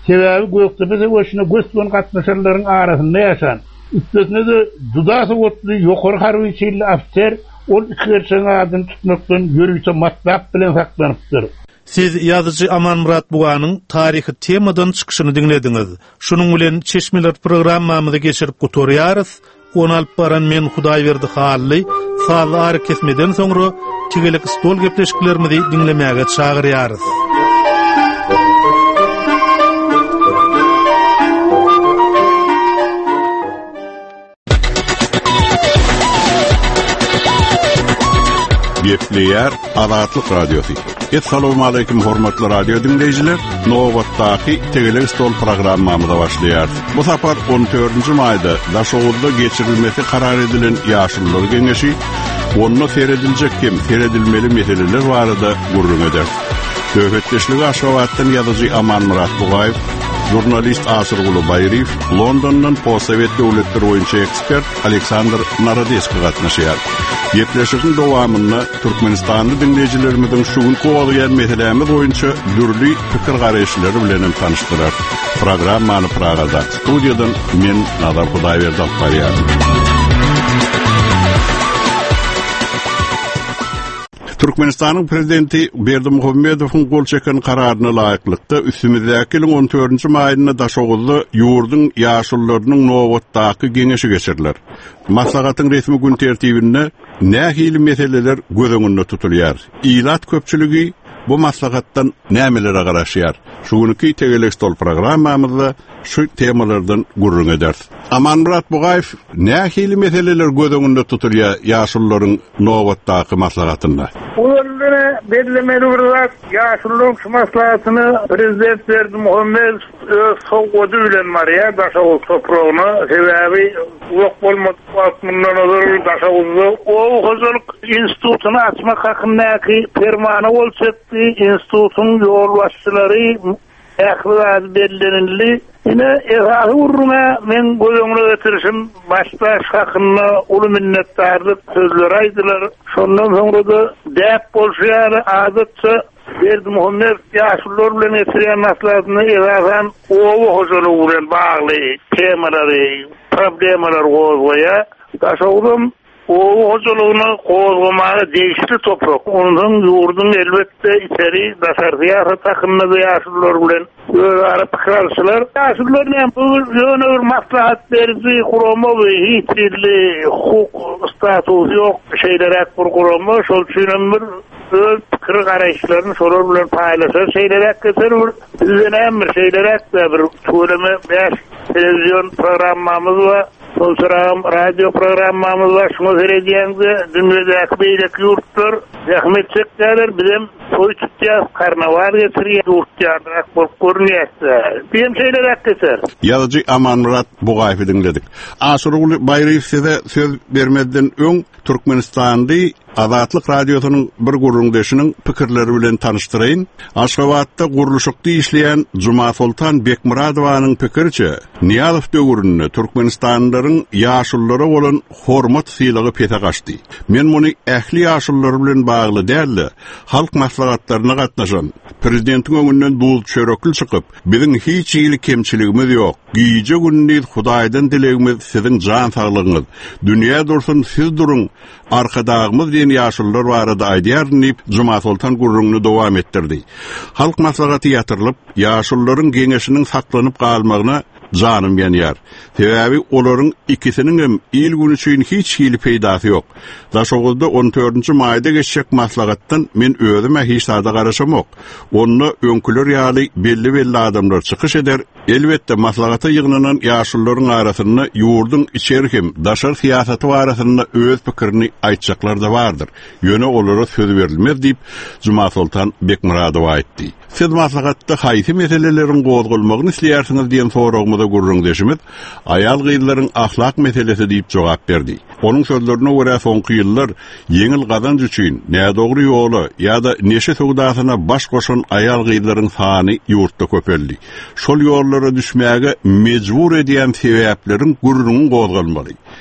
Sebäbi Göktepe Savaşyna göçmen gatnaşanlaryň arasynda ýaşan. Üstesine de dudası otly ýokary harby çeýli afser ol iki gerçeğin adını tutmaktan yürüyse matbap bilen saklanypdyr. Siz yazıcı Aman Murat Buganyň tarihi temadan çykyşyny dinlediňiz. Şunuň bilen Çeşmeler programmamyzy geçirip gotorýarys. Onu alyp baran men Hudaýberdi hally, sağly ary kesmeden soňra tigelik stol gepleşiklerimizi dinlemäge çagyrýarys. Gepleýär Azatlyk Radiosu. Assalamu alaykum hormatly radio dinleýijiler. Nowatdaky Tegelik stol programmamyza başlaýar. Bu sapar on dördünji maýda Daşowuzda geçirilmesi karar edilen ýaşullar geňeşi, onu seredilcek kim, seredilmeli meseleler barada gurrun eder. Söhbetleşligi Aşgabatdan ýazyjy Aman Murat Bugaýew, jurnalist Asyrguly Baýriýew, Londondan Postsovet döwletleri boýunça ekspert Aleksandr Narodeski gatnaşýar. Gepleşigiň dowamyny Türkmenistanyň dinleýijilerimizin şugun goýan meselemiz boýunça dürli pikir garaşlary bilen tanışdyrar. Programmany Pragada studiýadan men Nazar Hudaýberdi alýar. Türkmenistanyň prezidenti Berdimuhammedowyň gol çeken kararyna laýyklykda üstümizdäki ýylyň on dördünji maýynda Daşowuzda ýurdun ýaşullarynyň Nowatdaky geňeşi geçiriler. Maslahatyň resmi gün tertibinde nähili meseleler göz öňünde tutulýar. Ilat köpçüligi bu maslahatdan nämelere garaşýar? Şugunky Tegelik stol programmamyzda şu temalardan gurrun eder. Aman Murat Bugaýew, nähili meseleler göz öňünde tutulýar ýaşullaryň Nowatdaky maslahatynda? Ularına belirlemeli bir yaşlıların şu maslahatını Prezident Berdimuhammed soğudu bilen var ya Daşavuz toprağına sebebi yok olmadı altından olur Daşavuz'da o huzurluk institutunu açmak hakkındaki fermanı olçetti institutun yol başçıları ehlilat belirlenildi. Yine esası uğruna men gözümle getirişim başta hakkında ulu minnettarlık sözler aydılar. Şondan sonra da deyip bolşuyarı adetçe Berdimuhammed yaşlılar bilen getirilen maslahatını esasen oğu huzurluğu bilen bağlı temaları, problemleri kozgaya. Daşavuzum oğu huzurluğunu kozgamağı değişti toprak. Onun yurdun elbette içeri daşartıya takımda da yaşlılar bilen öyle pikirarçılar. Yaşlılar ne bu yönü bir maslahat verici kurumu ve hiç birli hukuk statusu yok şeyler bir kurumu. Şol çünün bir öz pikir karayışlarını sorar bilen paylaşır. Şeyler ekkeser bir düzenen bir şeyler ekkeser bir söyleme beş televizyon programmamız var. Son sıram radyo programmamız var. Şunu seyrediyende dünyadaki beylek yurtlar zahmet çektiler. Bizim soy tutacağız. Karnaval getiriyor. Yurtlar akbol görünüyorsa. Bizim şeyler ekkeser. Yazıcı Aman Murat Bugaýewy dinledik. Asyrguly Baýriýew size söz bermeden öň Türkmenistan'da Azatlyk Radiosynyň bir gurrundaşynyň pikirleri bilen tanıştyrayyn. Aşgabatda guruluşykda işleýän Juma Sultan Bekmuradowanyň pikirçe, Niýazow döwründe Türkmenistanlaryň ýaşullary bolan hormat sylygy pete gaçdy. Men muny ähli ýaşullar bilen bagly däl, halk maslahatlaryna gatnaşan prezidentiň öňünden dul çörekli çykyp, biziň hiç ýyly kemçiligimiz ýok. Giýje günni Hudaýdan dilegimiz siziň jan saglygyňyz. Dünýä dursun siz durun. Arkadağımız diyen yaşlılar barada aýdýar Juma Sultan gurrunny dowam etdirdi. Halk maslahaty ýatyrlyp, yaşlıların geňeşiniň saklanyp galmagyna janym ýanýar. Sebebi olaryň ikisiniň hem il günü üçin hiç hili peýdasy ýok. Daşowuzda on dördünji maýda geçecek maslahatdan men özüme hiç sada garaşamok. Onu öňküler ýaly belli belli adamlar çykyş eder. Elbetde maslahata ýygnanan ýaşlylaryň arasynda ýurdun içeri hem daşar siýasaty barasynda öz pikirini aýtjaklar da bardyr. Ýöne olara söz berilmez diýip Juma Sultan Bekmuradow aýtdy. Siz maslahatda haýsy meselelerin gozgulmagyny isleýärsiňiz diýen soragymyza gurrundaşymyz aýal gyzlaryň ahlak meselesi diýip jogap berdi. Onun sözlerine göre soňky ýyllar yeňil gazanç üçin nädogry ýoly ýa-da neşe sowdasyna baş goşan aýal gyzlaryň sany ýurtda köpeldi. Şol ýollara düşmäge mejbur edýän sebäpleriň gurrunyň gozgalmaly.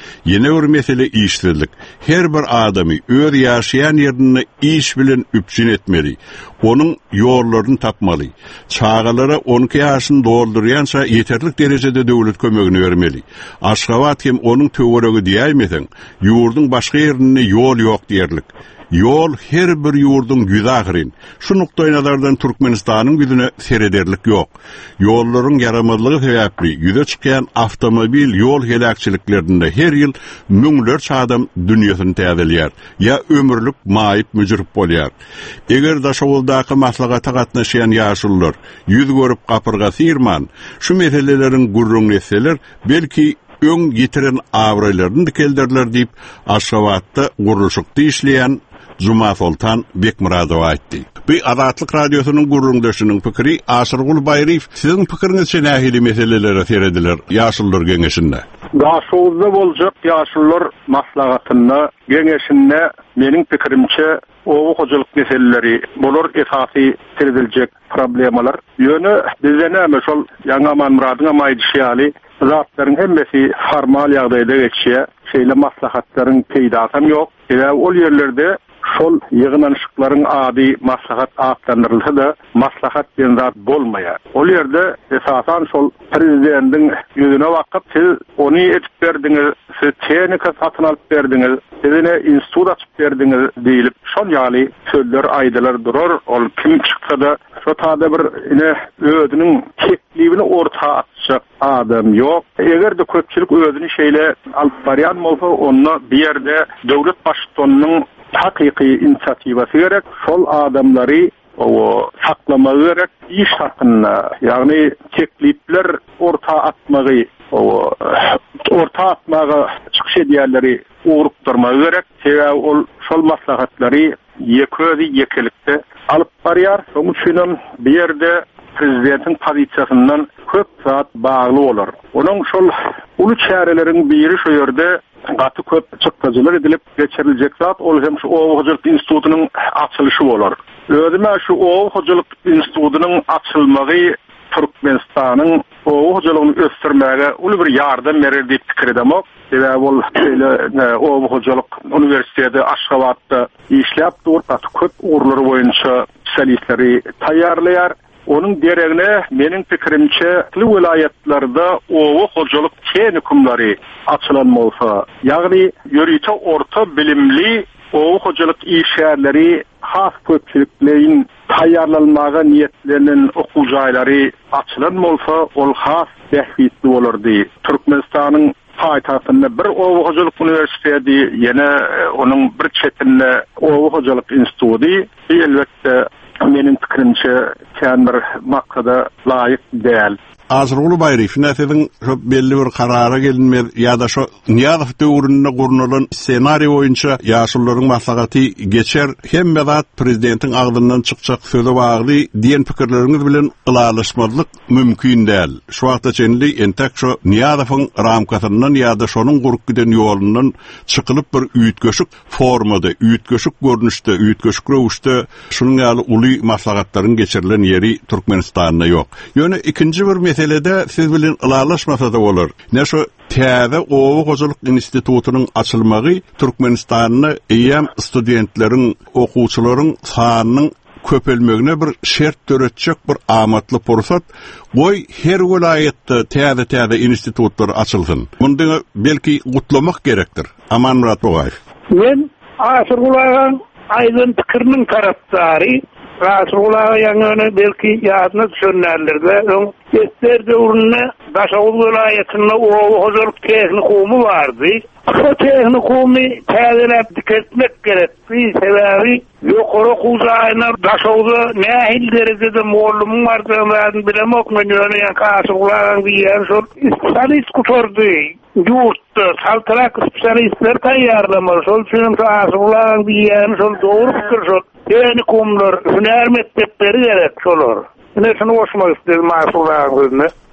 Ýene bir mesele işsizlik. Her bir adamy öz ýaşaýan ýerine iş bilen üpçün etmeli. Onun ýollaryny tapmaly. Çağalara onki ýaşyny doldurýança ýeterlik derejede döwlet kömegini bermeli. Aşgabat hem onun töweregi diýäýmesen, ýurdun başga ýerine ýol ýok diýerlik. Yol her bir yurdun güzagirin. Şu nokta nazardan Türkmenistanyň güzüne serederlik yok. Yolların yaramazlığı sebäpli yüze çıkan avtomobil yol helakçiliklerinde her yıl müňlerçe adam dünýäsini täzelýär. Ya ömürlük maýyp müjrip bolýar. Eger daşawuldaky maslagata gatnaşýan ýaşullar yüz görüp gapyrga sirman, şu meselelerin gurrun etseler, belki öň ýetiren awraýlaryny dikelderler diýip Aşgabatda gurulşykda işleýän Zuma Sultan Bekmuradow aýtdy. Bu Azatlyk radiosynyň gurrundaşynyň pikiri Asyrgul Bayriw. Siziň pikiriňizçe nähili meselelere serediler ýaşullar geňeşinde? Daşawulda boljak ýaşullar maslahatyna geňeşinde meniň pikirimçe owu hojalyk meseleleri bolar esasy serediljek problemalar. Ýöne bizde näme şol ýa-ni Aman Muradyň maýdyşýaly zatlaryň hemmesi formal ýagdaýda geçýär. Şeýle maslahatlaryň peýdasam ýok. Ýa ol ýerlerde şol ýygnanşyklaryň ady maslahat aklandyrylsa da maslahat diýen zat bolmaýar. Ol ýerde esasan şol prezidentiň ýüzüne bakyp siz ony etip berdiňiz, siz tehnika satyn alyp berdiňiz, sizine institut açyp berdiňiz diýilip şol ýaly sözler aýdylar durar. Ol kim çyksa da şu taýda bir ine özüniň tekliwini orta atjak adam ýok. Eger de köpçülik özüni şeýle alyp barýan bolsa, onu bir ýerde döwlet başçylygynyň hakyky inisiatiwasy gerek. Şol adamlary o saklama gerek. İş hakkında, ýagny teklipler orta atmagy, o orta atmagy çykyş edýärleri ugrukdurmagy gerek. Sebäbi ol şol maslahatlary ýeközi ýekelikde alyp barýar. Şoň üçin bir ýerde prezidentiň pozisiýasyndan köp zat bagly bolar. Onuň şol uly çäreleriň biri şu ýerde gaty köp çykdyjylar edilip geçiriljek zat ol hem şu Owu Hojalyk institutynyň açylyşy bolar. Özüme şu Owu Hojalyk institutynyň açylmagy Türkmenistanyň Owu hojalygyny ösdürmäge uly bir ýardam berer diýip pikir edemok. Sebäbi ol şeýle Owu Hojalyk Uniwersiteti Aşgabatda işläp durýar, köp ugrulary boýunça spesialistleri taýýarlaýar. Onun deregine meniň pikirimçe tili vilayetlarda owu hojalyk tehnikumlary açylan bolsa, ýagny ýöriçe orta bilimli owu hojalyk işgärleri has köpçüliklerin taýýarlanmaga niýetlenen okuwjaýlary açylan bolsa, ol has tähwitli bolardy. Türkmenistanyň paýtagtynda bir owu hojalyk uniwersiteti, ýene onuň bir çetinde owu hojalyk instituty, elbetde meniň pikirimçe kän bir maksada laýyk däl. Asyrgul Bayriw, näsediň şu belli bir karara gelinmez ýa-da şu Niýazow döwründe gurnulan ssenari boýunça ýaşullaryň maslahaty geçer, hemme zat prezidentiň agdyndan çykjak söze bagly diýen pikirleriňiz bilen ılalaşmazlyk mümkin däl. Şu wagtda çenli entek şu Niýazowyň ramkasyndan ýa-da şonuň gurup giden ýolundan çykylyp bir üýtgeşik formada, üýtgeşik görnüşde, üýtgeşik rowuşda şunuň ýaly uly maslahatlaryň geçirilen ýeri Türkmenistanda ýok. Ýöne ikinji bir meselede siz bilen ılalaşmasa da bolar. Ne şu täze Owu Hojalyk institutynyň açylmagy Türkmenistanyň eýem studentleriň, okuwçylaryň sanynyň köpelmegine bir şert töretjek bir amatly pursat. Goý her vilayetde täze täze institutlar açylsyn. Mundy belki gutlamak gerekdir. Aman Murat Bogaýew. Men Asyrgulaýan aýdyn pikiriniň tarapdary. Rasulullah ýa-ni belki ýadyna düşenlerlerde öň eterde urunna Daşawul vilayetinde Owu Hojalyk tehnikumy bardy. O tehnikumy täzelep diketmek gerekdi. Sebäbi ýokary okuwjaýyna Daşawulda nähil derejede mollum bardygyny bilemok. Men ýöne Asyrgulaýan diýen şol spesialist kutordy. Ýurtda saltarak spesialistler taýýarlamaly. Şol üçin Asyrgulaýan diýen şol dogry pikir şol. Tehnikumlar, hüner mektepleri gerek şolar. Ne şunu hoşuma istedim Asyrgulaýan gözüne.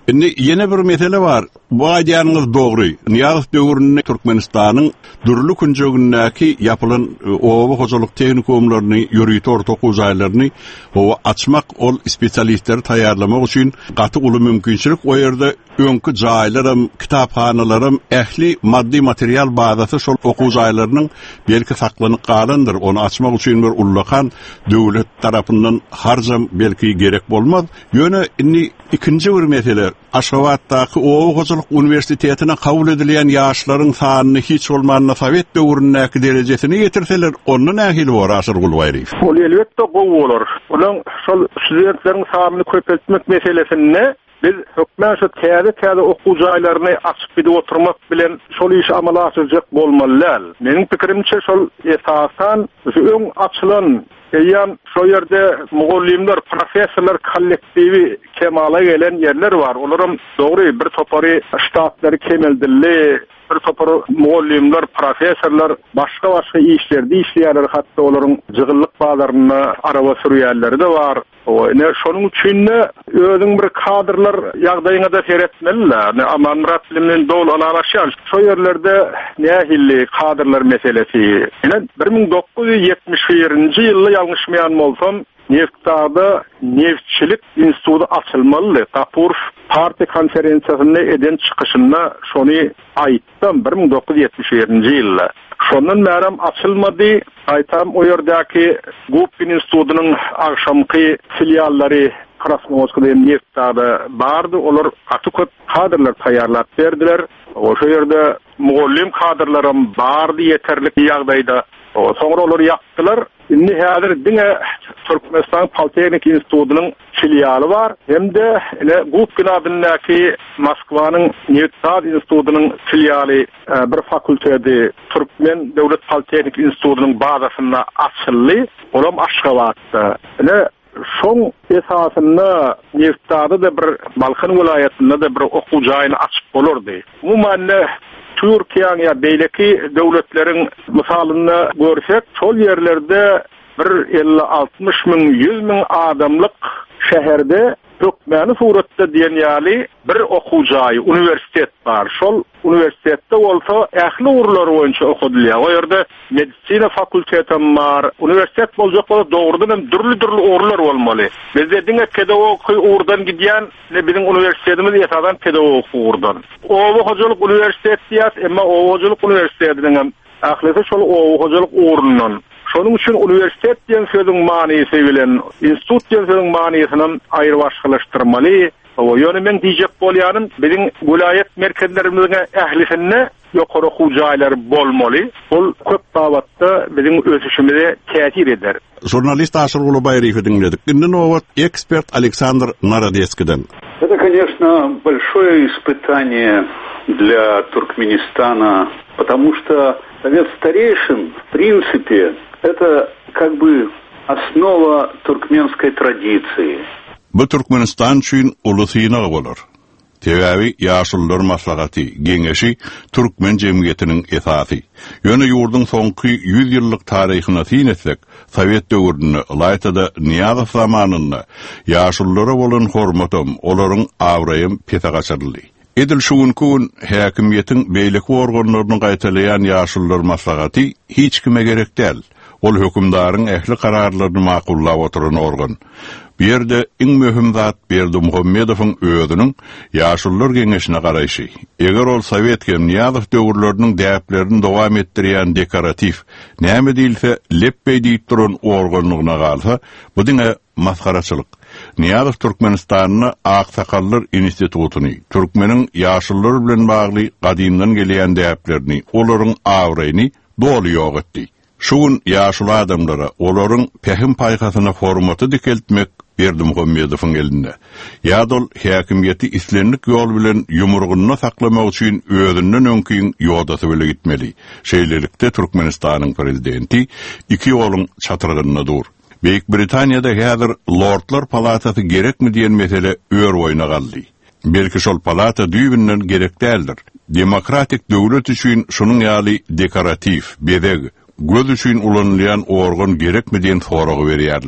Indi yine bir mesele var. Bu aýdýanyňyz dogry. Niýazyň döwründe Türkmenistanyň durly künjegindäki yapylan owa hojalyk tehnikumlaryny, ýürüýte orta okuwjaýlaryny owa açmak ol spesialistler taýýarlamak üçin gaty uly mümkinçilik o ýerde öňkü jaýlarym, kitaphanalaryň ähli maddi material bazasy şol okuwjaýlarynyň belki saklanyp galandyr. Onu açmak üçin bir ullakan döwlet tarapyndan harjam belki gerek bolmaz. Ýöne inni ikinji bir mesele Aşgabatdaky Owa Hojalyk Universitetine kabul edilen ýaşlaryň sanyny hiç bolmanyna Sowet döwründäki derejesine ýetirseler, onu nähili bar aşyr gulbaýry. Ol elbetde gowy bolar. Olaň şol studentleriň sanyny köpeltmek meselesinde biz hökmen şu täze täze okuwjaýlaryny açyp gidip oturmak bilen şol işi amala aşyrjak bolmalylar. Meniň pikirimçe şol esasan şu öň açylan Eýan şo ýerde mugallimler, professorlar kollektivi kemala gelen yerler var. Olaryň dogry bir topary ştatlary kemeldildi. Bir topary mugallimler, professorlar başga başga işlerde işleýärler, hatda olaryň jygyllyk bazlaryna araba sürýärleri de var. O ne şonuň üçin özüň bir kadrlar ýagdaýyna da seretmeliler. Ne amanrat bilen dol alalaşýar. Şo ýerlerde nähilli kadrlar meselesi. Ene bir ming dokuz ýüz ýetmiş birinji ýylda ýalňyşmaýan bolsam, Neftdağda Neftçilik İnstitutu açılmalı. Kapur parti konferensiýasyna eden çıkışında şonu aýtdym bir ming dokuz ýüz ýetmiş birinji ýylda. Şondan märam açılmady. Aýtam o ýerdäki Gupin institutynyň agşamky filiallary Krasnoyarskda Neftdağda bardy. Olar aty köp kadrlar taýýarlap berdiler. Oşo ýerde mugallim kadrlarym bardy ýeterlik ýagdaýda. O soňra olar ýapdylar. Indi häzir diňe Türkmenistan Politehnik Institutynyň filialy bar. Hemde ele Gupin adyndaky Moskwanyň Neftdağ Institutynyň filialy bir fakulteti Türkmen Döwlet Politehnik Institutynyň bazasyna açyldy. Olam Aşgabatda. Ele şoň esasynda Neftdağda da bir Balkan vilayetinde de bir okuwjaýyny açyp bolardy. Umumyň Türkiýanyň ýa beýleki döwletleriň misalyny görsek, şol ýerlerde bir elli altmış min, yüz min adamlyk şäherde hökmäni suratda diýen ýaly bir okuwjaý, universitet bar. Şol universitetde bolsa ähli urlar boýunça okudylýar. O ýerde medisina fakulteti bar. Universitet boljak bolsa dogrudan dürli-dürli urlar bolmaly. Bizde diňe pedagog urdan gidýän, ne biziň universitetimiz ýetadan pedagog urdan. Owa Hojalyk Universiteti ýat, emma Owa Hojalyk Universitetiniň ählisi şol Owa Hojalyk urundan. Şonuň üçin universitet diýen sözüň manysi bilen institut diýen sözüň manysyny aýrybaşlaşdyrmaly. O ýöne men diýjek bolýanym, biziň vilayet merkezlerimizde ählisinde ýokary okuwjaýlar bolmaly. Ol köp babatda biziň ösüşimize täsir eder. Jurnalist Aşyr Gulbaýewiň dinledik. Indi nowat ekspert Александр Народецкийden. Это, конечно, большое испытание для Туркменистана, потому что Совет старейшин, в принципе, это как бы основа туркменской традиции. Bu Türkmenistan üçin uly synagy bolar. Tebabi ýaşullar maslahaty, geňeşi Türkmen jemgyýetiniň esasy. Ýöne ýurdun soňky yüz ýyllyk taryhyna synetsek, Sowet döwrüne, laýtada Niýazow zamanynda ýaşullara bolan hormatym, olaryň awraýym pese gaçyrly. Edil şuňkun häkimiýetiň beýleki organlaryny gaýtalaýan ýaşullar maslahaty hiç kime gerek däl. Ol hökümdaryň ähli kararlaryny makullap oturan organ. Bir yerde iň möhüm zat Berdimuhammedowyň özüniň ýaşullar geňeşine garaýşy. Eger ol Sowet hem Niýazow döwürleriniň däplerini dowam etdirýän dekorativ, näme diýilse leppey diýip duran organlygyna galsa, bu diňe maskaraçylyk. Niýazow Türkmenistanyny Aksakallar institutuny, Türkmeniň ýaşullar bilen bagly gadymdan gelýän däplerini, olaryň awraýyny dolu ýok etdi. Şuň ýaşul adamlara olaryň pehim paýgasyna formaty dikeltmek Berdimuhammedowyň elinde. Ýa-dol häkimiýeti islenlik ýol bilen ýumrugyny saklamak üçin özünden öňküň ýodasy bilen gitmeli. Şeýlelikde Türkmenistanyň prezidenti iki ýoluň çatyrgynyna dur. Beýik Britaniýada häzir Lordlar Palatasy gerekmi diýen mesele ör boýuna galdy. Belki şol palata düýbinden gerek däldir. Demokratik döwlet üçin şunyň ýaly dekorativ, bedeg, göz üçin ulanýan organ gerekmi diýen soragy berýärler.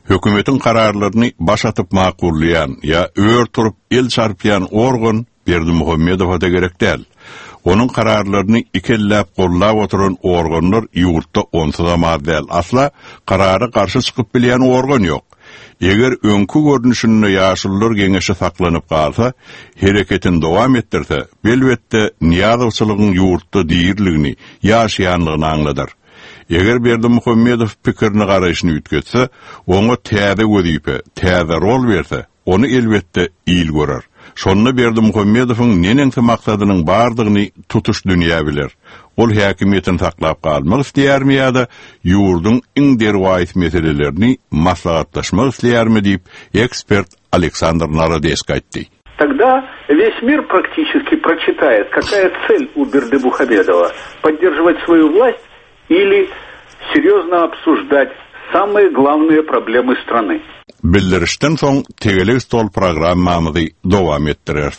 Hökümetin kararlaryny baş atyp makullayan ya öör turup el çarpyan organ Berdimuhammedow da gerek däl. Onun kararlaryny ikellap gollap oturan organlar ýurtda onsuda madäl. Asla karara karşı çykyp bilýän organ ýok. Eger öňkü görnüşinde ýaşullar geňeşi saklanyp galsa, hereketin dowam etdirse, belbetde niyazowçylygyň ýurtda diýirligini, ýaşaýanlygyny aňladar. Eger Berdimuhammedow pikirini garaýyşyny ütketse, oňa täze wezipä, täze rol berse, onu elbetde iyil görer. Şonda Berdimuhammedowyň nenense maksadynyň bardygyny tutuş dünýä biler. Ol häkimetin saklap galmak isleýärmi ýa-da ýurduň iň derwaýat meselelerini maslahatlaşmak isleýärmi diýip ekspert Александр Народецк aýtdy. Тогда весь мир практически прочитает, какая цель у Бердымухамедова – поддерживать свою власть или серьезно обсуждать самые главные проблемы страны. Bildirişden soň Tegelik stol programmamyzy dowam etdirer.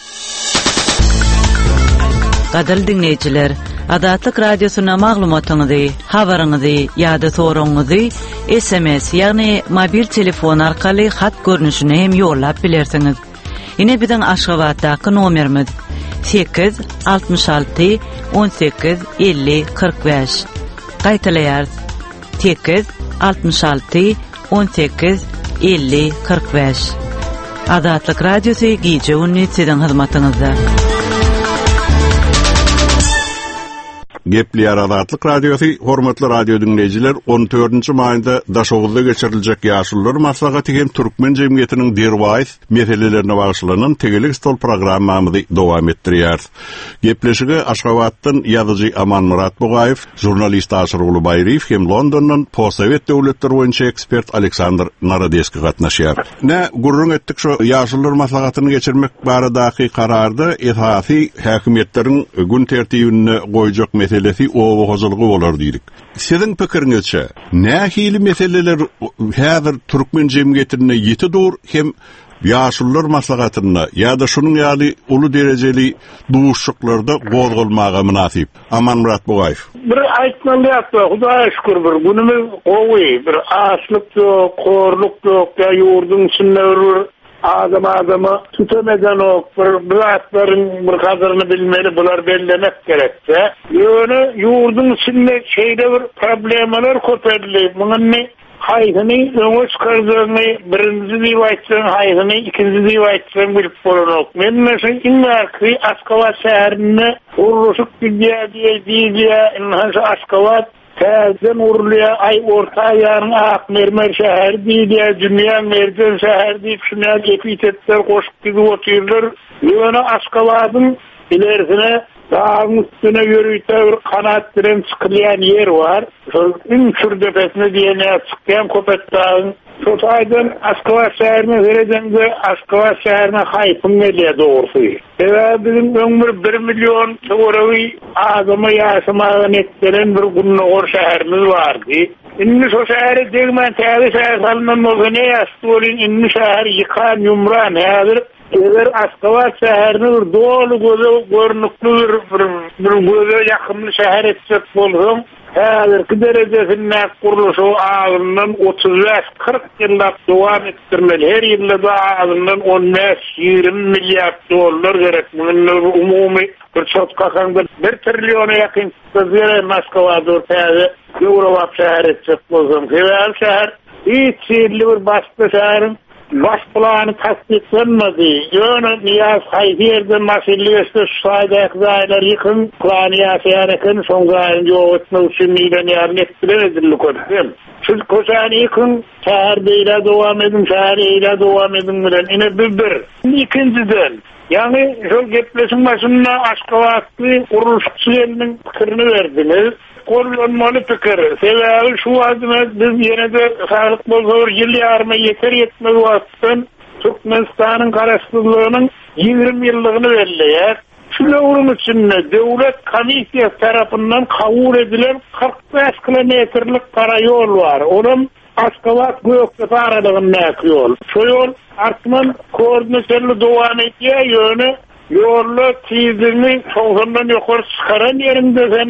Gadal dinleyijiler, Adatlyk radiosyna maglumatyňyzy, habaryňyzy ýa-da soragyňyzy S M S ýagny mobil telefon arkaly hat görnüşine hem ýollap bilersiňiz. Ine biziň Aşgabatdaky nomerimiz sekiz altmış alty on sekiz elli kırk beş. Gaýtalaýar sekiz altmış alty on sekiz elli kırk beş. Adatlyk radiosy gije unnetiň hyzmatyňyzda. Gepli Adatlyk radiosi, hormatly radio dinleyijiler, on dördünji maýynda Daşoguzda geçiriljek ýaşullar maslahaty hem türkmen jemgyýetiniň derwaýat meselelerine bagşlanan Tegelik stol programmamyzy dowam etdirýär. Gepleşige Aşgabatdan ýazyjy Aman Murat Bugaýew, jurnalist Aşyr Ulubaýriw hem Londondan Possovet döwletleri boýunça ekspert Александр Народецк gatnaşýar. Ne gurrun etdik şu ýaşullar maslahatyny geçirmek baradaky kararda esasy häkimetleriň gün tertibine goýjak meselesi owa hozulgy bolar diýdik. Siziň pikiriňizçe, nähili meseleler häzir türkmen jemgyýetine ýeti dur hem ýaşullar maslahatyna ýa-da şunyň ýaly uly derejeli duşşuklarda gozgulmaga münasip. Aman Murat Bugaýew. Bir aýtman ýa-da Hudaýa şükür bir günümiz gowy, bir açlyk ýok, korluk ýok, ýurduň içinde bir adam adamı tutameden o bırakların bir kadarını bilmeli, bunlar bellemek gerekse. Yani yurdun içinde şeyde bir problemler köperli. Bunun ne? Hayhını öňe çıkardığını birinci diýip hayhını ikinci diýip bilip bolanok. Men meşe innerki Aşgabat şäherine uruşuk diýe diýe diýe inhanşa Aşgabat Täzen urlya ay orta ýaryň ak mermer şäher diýe dünýä merden şäher diýip şuna epitetler goşup diýip oturýarlar. Ýöne Aşgabatyň ilerisine dağın üstüne yürüyte bir kanat diren çıkılyan yer var. Şol ün çürdepesine diýene çıkýan Köpek dağın. Şol aýdan Aşgabat şäherine verejende Aşgabat şäherine haýpyň gelýär dogrusu. Ewa bizim öňür bir million torawy adamy ýaşamagan etdiren bir gunnogor şäherimiz bardy. Inni şo şäheri degmen täze şäher salynan bolsa ýaşdyryn inni şäher ýykan ýumran häzir. Eger Aşgabat şäherini bir dolu göze görnükli bir bir göze ýakynly şäher etsek bolsaň, häzirki derejesinde kuruluşy agyndan otuz beş kırk ýyllap dowam etdirmeli. Her ýylda agyndan on beş ýygrimi milliard dollar gerek. Muny umumy bir çotkaňda bir trilliona ýakyn gözlere Moskwa täze Ýewropa şäher etsek bolsaň, Heval şäher hiç ýerli bir başga şäherin baş planı tasdiklenmedi. Ýöne Niyaz Haýdierden maselesi şaýda ýaýlar ýykyn planı ýaşaýarken soňra ýok etmek üçin ýa-da ýardım etdirildi körsem. Şu koşan ýykyn şäherde ýa dowam edin, şäherde ýa dowam edin bilen ine bir. İkinciden, ýani şol gepleşiň başynda Aşgabatly uruşçy eliniň pikirini berdiniz. Kollanmaly pikir. Sebäbi şu adına biz ýene-de sağlyk bolsa ýyl ýarmy ýeter ýetmez wagtdan Türkmenistanyň garaşdyrlygynyň ýygrimi ýyllygyny belleýär. Şular üçin döwlet komissiýasy tarapyndan kabul edilen kırk beş kilometrlik kara ýol bar. Onun Aşgabat Göktepe aralygynda ýol. Şu ýol artman koordinasyonly dowam etýär ýöne ýolly tizligini çoğundan ýokary çykaran ýerinde seni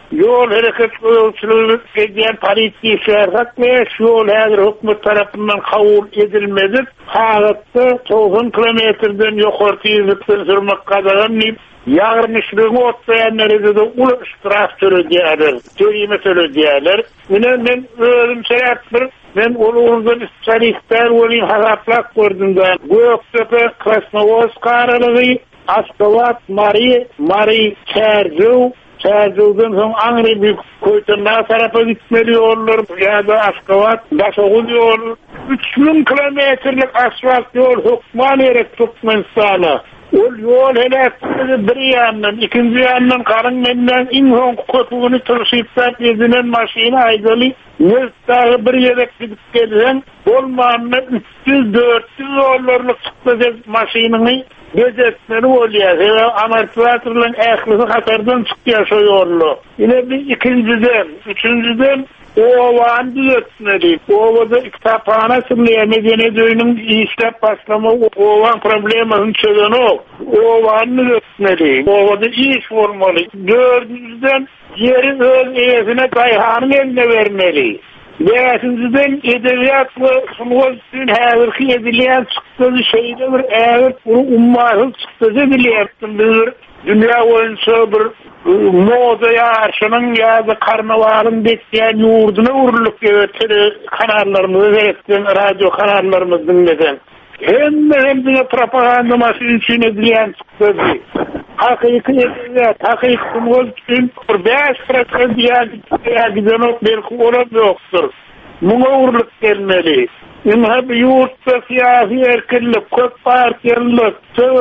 yol hareket kılçılığı edilen politsiya şerhat ve şu yol hazır hükümet tarafından kabul edilmedi. Halatda doksan kilometreden yukarı yüzükten sürmek kadaran yağırmışlığını otlayanları da ulu straf törediyorlar, törime törediyorlar. Yine ben ölüm sebeptir, ben uluğundan istarihtar olayım haraplak gördüm da. Göktepe, Krasnovosk aralığı, Askavat, Mari, Mari, Çercov, Çercov'dan sonra Angri büyük koytunlar tarafa gitmeli yollar ya da Askavat, Daşoğul yol. üç bin kilometrelik asfalt yol hukman erek Türkmenistan'a. Ol yol hele bir yandan, ikinci yandan karın menden in son köpüğünü tırşıptan ezinen maşina aydalı. Neftağı bir yere gidip gelsen, olmanına üç yüz dört yüz dolarlık çıktı maşinini gözetmeli oluyor. Amortisatörlerin ehlisi Katar'dan çıkıyor şu yolu. Yine bir ikinciden, üçüncüden Ovan düzeltmeli. Ovada kitapxana sırlaya medeni döyünün işlep başlama ovan probleminin çözeni o. Ovan düzeltmeli. Ovada iş olmalı. Dördüncüden yeri öz eyesine kayhanın eline vermeli. Beşinciden edebiyatla sunul için hazırki edilen çıktığı şeyde bir eğer ummahıl çıktığı dileyaptım bir dünya oyuncu bir moda yarışının ya da karnavalın bekleyen yurduna uğurluk götürü kanallarımızı verettim, radyo kanallarımızı dinleden. Hem de hem de propaganda maşı için edilen çıktığı. Hakiki edebiyat, hakiki sunul için beş prosent ya giden o belki olan yoktur. Buna uğurluk gelmeli. İmha bir yurtta siyasi erkinlik, kök partiyalık,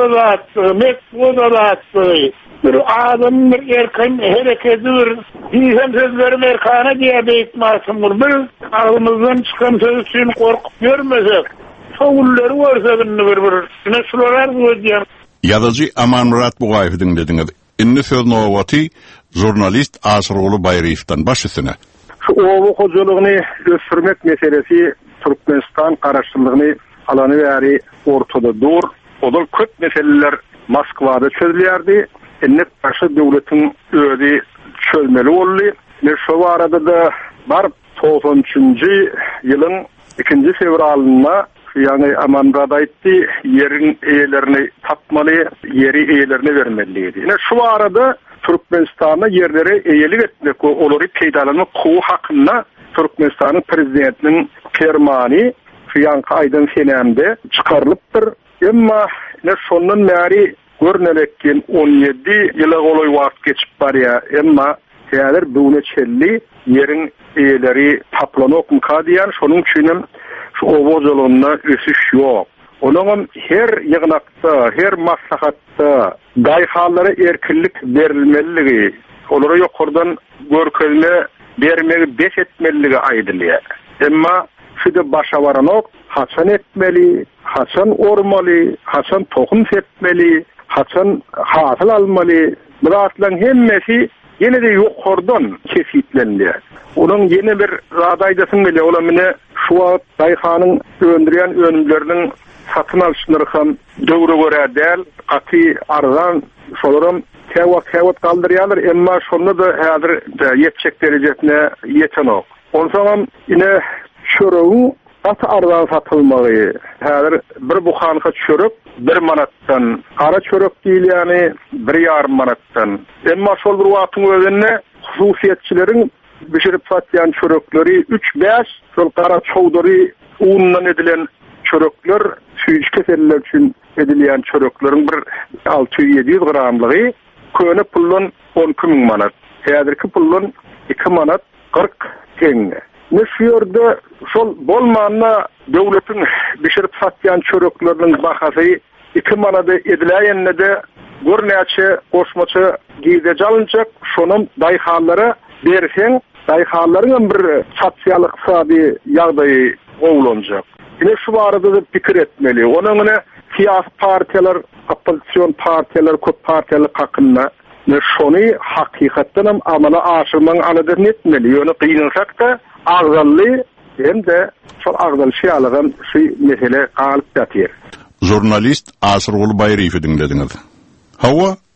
söz mekbud alatı, bir adam bir erken hareketi bir diyem sözlerim erkana diye beyitmasın var. Bir ağzımızdan çıkan söz için korkup görmesek, çoğulları varsa bir bir bir ne şuralar diyeceğim. Yazıcı Aman Murat Buğayev'i dinlediniz. İnni söz novati, jurnalist Asıroğlu Bayriyev'den başısına. Şu ovu hoculuğunu göstermek meselesi Türkmenistan karıştırlığını alanı veri ortada dur. Odal köp meseleler Moskva'da çözülüyordu. Ennet başı devletin öğüdü çözmeli oldu. Ve şu arada da var doksan üçüncü yılın ikinci fevralına yani Aman Radaytti yerin eyelerini tapmalı, yeri eyelerini vermeliydi. Yine şu arada Türkmenistan'a yerlere eyelik etmek, onları peydalanma kuğu hakkında Türkmenistan'ın prezidentinin fermanı Fiyanka Aydın senemde çıkarılıptır. Ama ne sonun meri görnelekken on yedi yıla olay vakit geçip var ya, ama teyadır bunu çelli yerin eyeleri taplanok muka diyen, şunun için şu ovozolunna ösüş yok. Onun her yığınakta, her maslahatta gayhallara erkinlik verilmeliği, onlara yukarıdan görkezme vermeyi beş etmeliği aydılıyor. Ama şu da başa varanok, haçan etmeli, haçan ormalı, haçan tohum setmeli, haçan hasıl almalı. Muratların hemmesi yine de yukarıdan kesitlenliyor. Onun yeni bir radaydasın bile olamine şu an dayhanın öndüren önümlerinin satın alışınları hem doğru göre değil, katı arzan solarım tevat tevat kaldırıyorlar, ama şunu da hazır yetecek derecesine yeten o. Ondan sonra yine çöreğin katı arzan satılmağı, hazır bir buhanka çörek bir manattan, kara çörek değil yani bir yarım manattan. Ama şol bir vaatın özünne hususiyetçilerin pişirip satyan çörekleri üç beş, şol kara çoğdori unundan edilen çörekler, süyüş keserler için edilen çöreklerin bir altı yüz yedi yüz gramlığı, köne pullun on iki bin manat, heyadirki pullun iki manat kırk tenge. Ne şu yerde şol bolmanına devletin pişirip satyan çöreklerinin bakası iki manada edileyenle de görneçe, koşmaça giyde alınacak, şunun dayhallara versen, dayhalların bir sosyal iqtisadi yağdayı oğlanacak. Yine şu arada da fikir etmeli. Onun ne siyasi partiyalar, opozisyon partiyalar, köp partiyalar hakkında ne şunu hakikatten amala aşırmanın anadırını etmeli. Yani kıyınsak da ağzallı hem de çok ağzal şey alıgan şey mesele kalıp yatıyor. Jurnalist Asıroğlu Bayriyev'i dinlediniz. Hava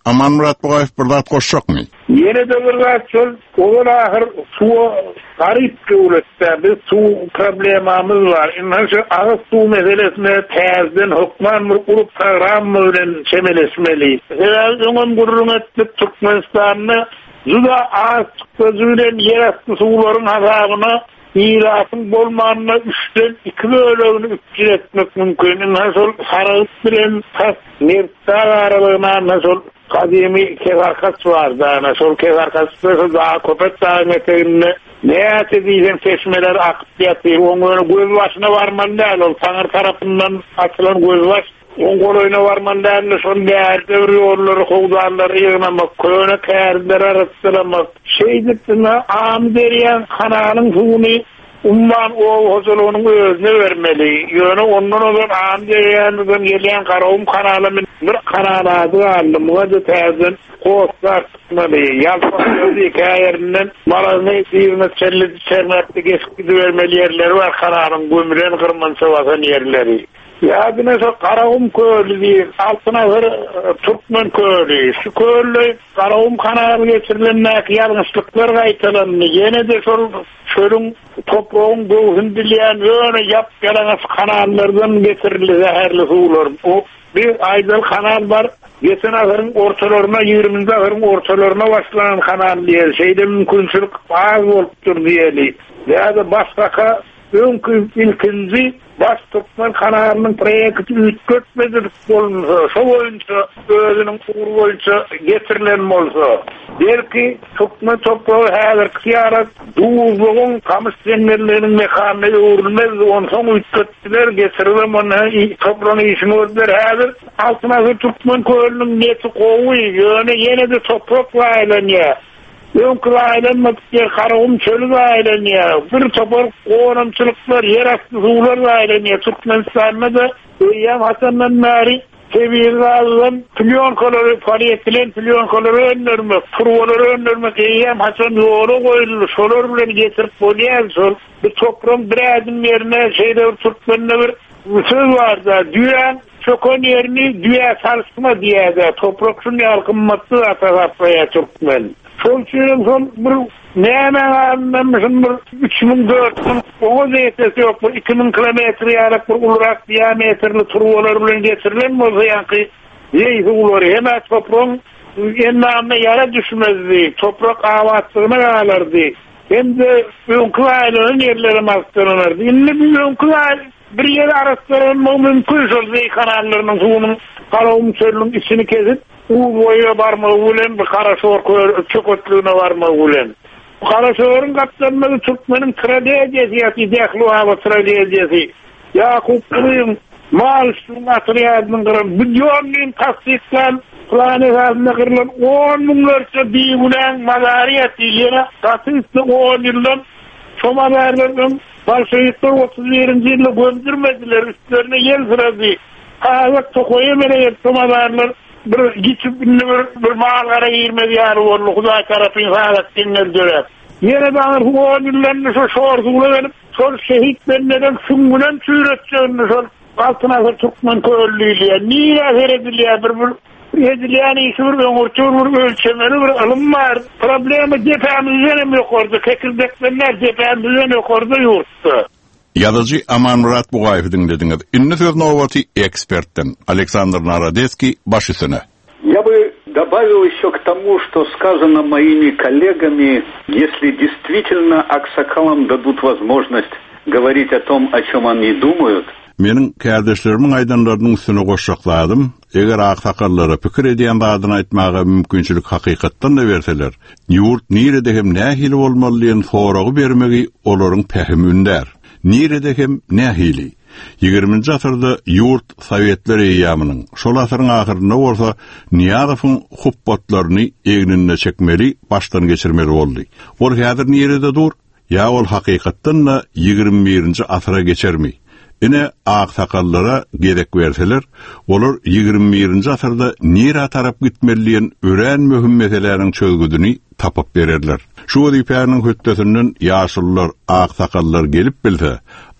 Aman Murat Bugayev bir zat goşşakmy? Yine de bir zat şol, olar ahir suwa garip döwletde biz su problemamız var. Inhan şu ağız su meselesine täzden hukman urup program bilen çemeleşmeli. Sebäbi öňem gurrun etdik Türkmenistanyny juda az gözülen yerastı suwlaryň hasabyna İrasın bolmanına üçten iki bölümünü üççün etmek mümkün. Nasıl sarılık bilen tas neftar aralığına nasıl kadimi kevarkas var da nasıl kevarkas daha köpek daha meteğinde ne edeceğim seçmeler akıp yatıyor. Onun göz başına varman değil. O Tanrı tarafından açılan göz baş. Onun kolayına varman değil. Son değerde vuruyorlar, kovdarları yığınamak, köyüne kayarları arastılamak. Şeydiktina ağam deriyen kanalın suyunu umman o hozuluğunun özüne vermeli. Yani ondan olan ağam deriyen gelen karavum kanalımın bir kanal adı aldım. Bu da terden koğutlar tutmalı. Yalpakları hikayelerinden malazını sıyırına çelledi çermetli geçkidi vermeli yerleri var kanalın. Gümren kırman sıvasan yerleri. Ya bir mesela Karavum köylü değil, altına bir Türkmen köylü. Şu köylü Karavum kanalı geçirilen yanlışlıklar kayıtlandı. Yine de şölün toprağın doğun dileyen öyle yap gelen kanallardan getirildi zehirli sular. O bir aydal kanal var. Geçen ahırın ortalarına, yirminci ahırın ortalarına başlanan kanal diye. Şeyde mümkünçülük az oluptur diyeli. Ya da başka önkü ilkinci baş Türkmen kanalının projekti üç dört metre olmasa, şu boyunca özünün uğur boyunca getirilen olsa, belki Türkmen toprağı hazır kıyarak doğuzluğun kamış zenlerlerinin mekanına uğrulmaz, on son üç dörtçiler getirilen onu toprağını işini ödüler hazır, altına bir Türkmen köylünün neti kovuyor, yani yine de toprakla aylanya. Önkü ailenmek diye Karavum çölü aileniyor. Bir topar oğlançılıklar, yer astı suğlar aileniyor. Türkmenistan'da da Eyyam Hasan'dan beri seviyeli alınan plyonkaları, faaliyetilen plyonkaları önlermek, turvaları önlermek, Eyyam Hasan yolu koyulur. Solar bilen getirip boleyen sol. Bir toprağın bir adım yerine şeyde bir Türkmen'de bir söz var da, düyen çokon yerini düya sarsma diye de toprak şunu yalkınması atasapaya Türkmen. Sol çürüm son bir nemen anlamışım bir üç bin dört bin o zeytesi yok bir iki bin kilometre yarak bir ulurak diametrli turvalar bilen getirilen mi olsa yankı zeyti uları hemen toprağın ennamına yara düşmezdi. Toprak avatlığına yağlardı. Hem de önkü ailenin yerleri masklanırdı. İnne bir önkü aile bir yere araslarının mümkün sol kanallarının suğunun Karavum çölünün içini kesip u boya barma ulen bir Karaşor çökötlüğüne varma ulen. Karaşor'un kaptanları Türkmen'in tragediyesi yatı deklu hava tragediyesi. Yakup Kırıyım mal şu materyalinin kırın milyonluğun tasdikten planet halinde kırılan on milyonlarca biğulen mazariyeti yine tasdikli on yıldan şu mazarlarının Bolşevikler otuz birinci yılı göndürmediler üstlerine yer sırası. Ağzak tokoyu mene yaptırmalarlar. Bir geçip bir, bir mağara girmedi yani onu Huday tarafın sağlık dinler döner. Yine dağır on yıllarını şu şortuğuna verip sol şehitlerden süngülen sürütçüğünü sol altına bir Türkmen köylüyle. Niye verediliyor bir bir ediliyani işi bir öngürtür bir ölçemeli bir alım var. Problemi cephemizden mi yokurdu? Kekirdeklenler cephemizden yokurdu yurttu. Yazıcı Aman Murat Bugayev dinlediniz. İnni söz novati ekspertten Александр Народецкий başısına. Я бы добавил еще к тому, что сказано моими коллегами, если действительно аксакалам дадут возможность говорить о том, о чем они думают. Menin kardeşlerimin aydanlarının üstüne koşakladım. Eger aksakallara pikir ediyen adını aytmağa mümkünçülük hakikattan da verseler, yurt nirede hem nahili olmalıyan sorağı vermegi oların pehimünder. Nirede hem nahili. yigirminji asyrda yurt Sovetler eýýamynyň şol asyryň ahyrynda bolsa Niyazow'un hupbatlaryny egninde çekmeli, başdan geçirmeli boldy. Ol häzir nirede dur? Ya ol hakykatdan da yigirmi birinji asyra geçermi? Ine aksakallara gerek verseler, olur yigirmi birinji asyrda nira tarap gitmeliyen ören möhüm meseleleriň çözgüdüni tapap bererler. Şu diýpäniň höttesinden ýaşullar, aksakallar gelip bilse,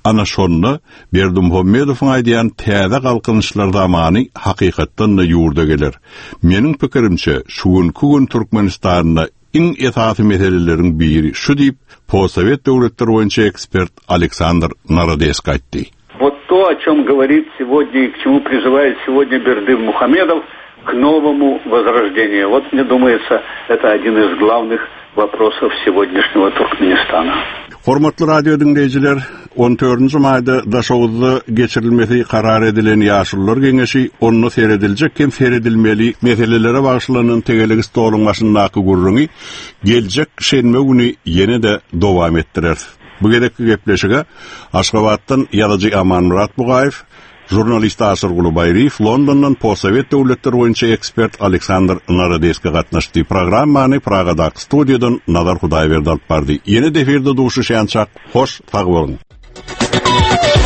Ana şonda Berdimuhammedowyň aýdýan täze galkynşlar zamany hakykatdan da ýurda geler. Meniň pikirimçe, şu günkü gün Türkmenistanda iň esasy meseleleriň biri şu diýip Possovet döwletleri boýunça ekspert Александр Народецк aýtdy. Вот то, о чем говорит сегодня и к чему призывает сегодня Бердымухамедов, к новому возрождению. Вот, мне думается, это один из главных вопросов сегодняшнего Туркменистана. Hormatly radio dinleyijiler, on dördünji maýda Daşowuzda geçirilmesi karar edilen Ýaşullar Geňeşi onu seredilcek hem seredilmeli meselelere bagşylanan tegelik stoluň başyndaky gurruňy geljek şenme güni ýene de dowam etdirer. Bu gedekki gepleşige Aşgabatdan ýazyjy Aman Murat Bugaýew, jurnalist Asyr Gulubayriýew, Londondan Possovet döwletleri boýunça ekspert Александр Народецк gatnaşdy. Programmany Pragadaky studiýadan Nazar Hudaýberdi alyp bardy. Ýene deferde duşuşançak, hoş tag bolun.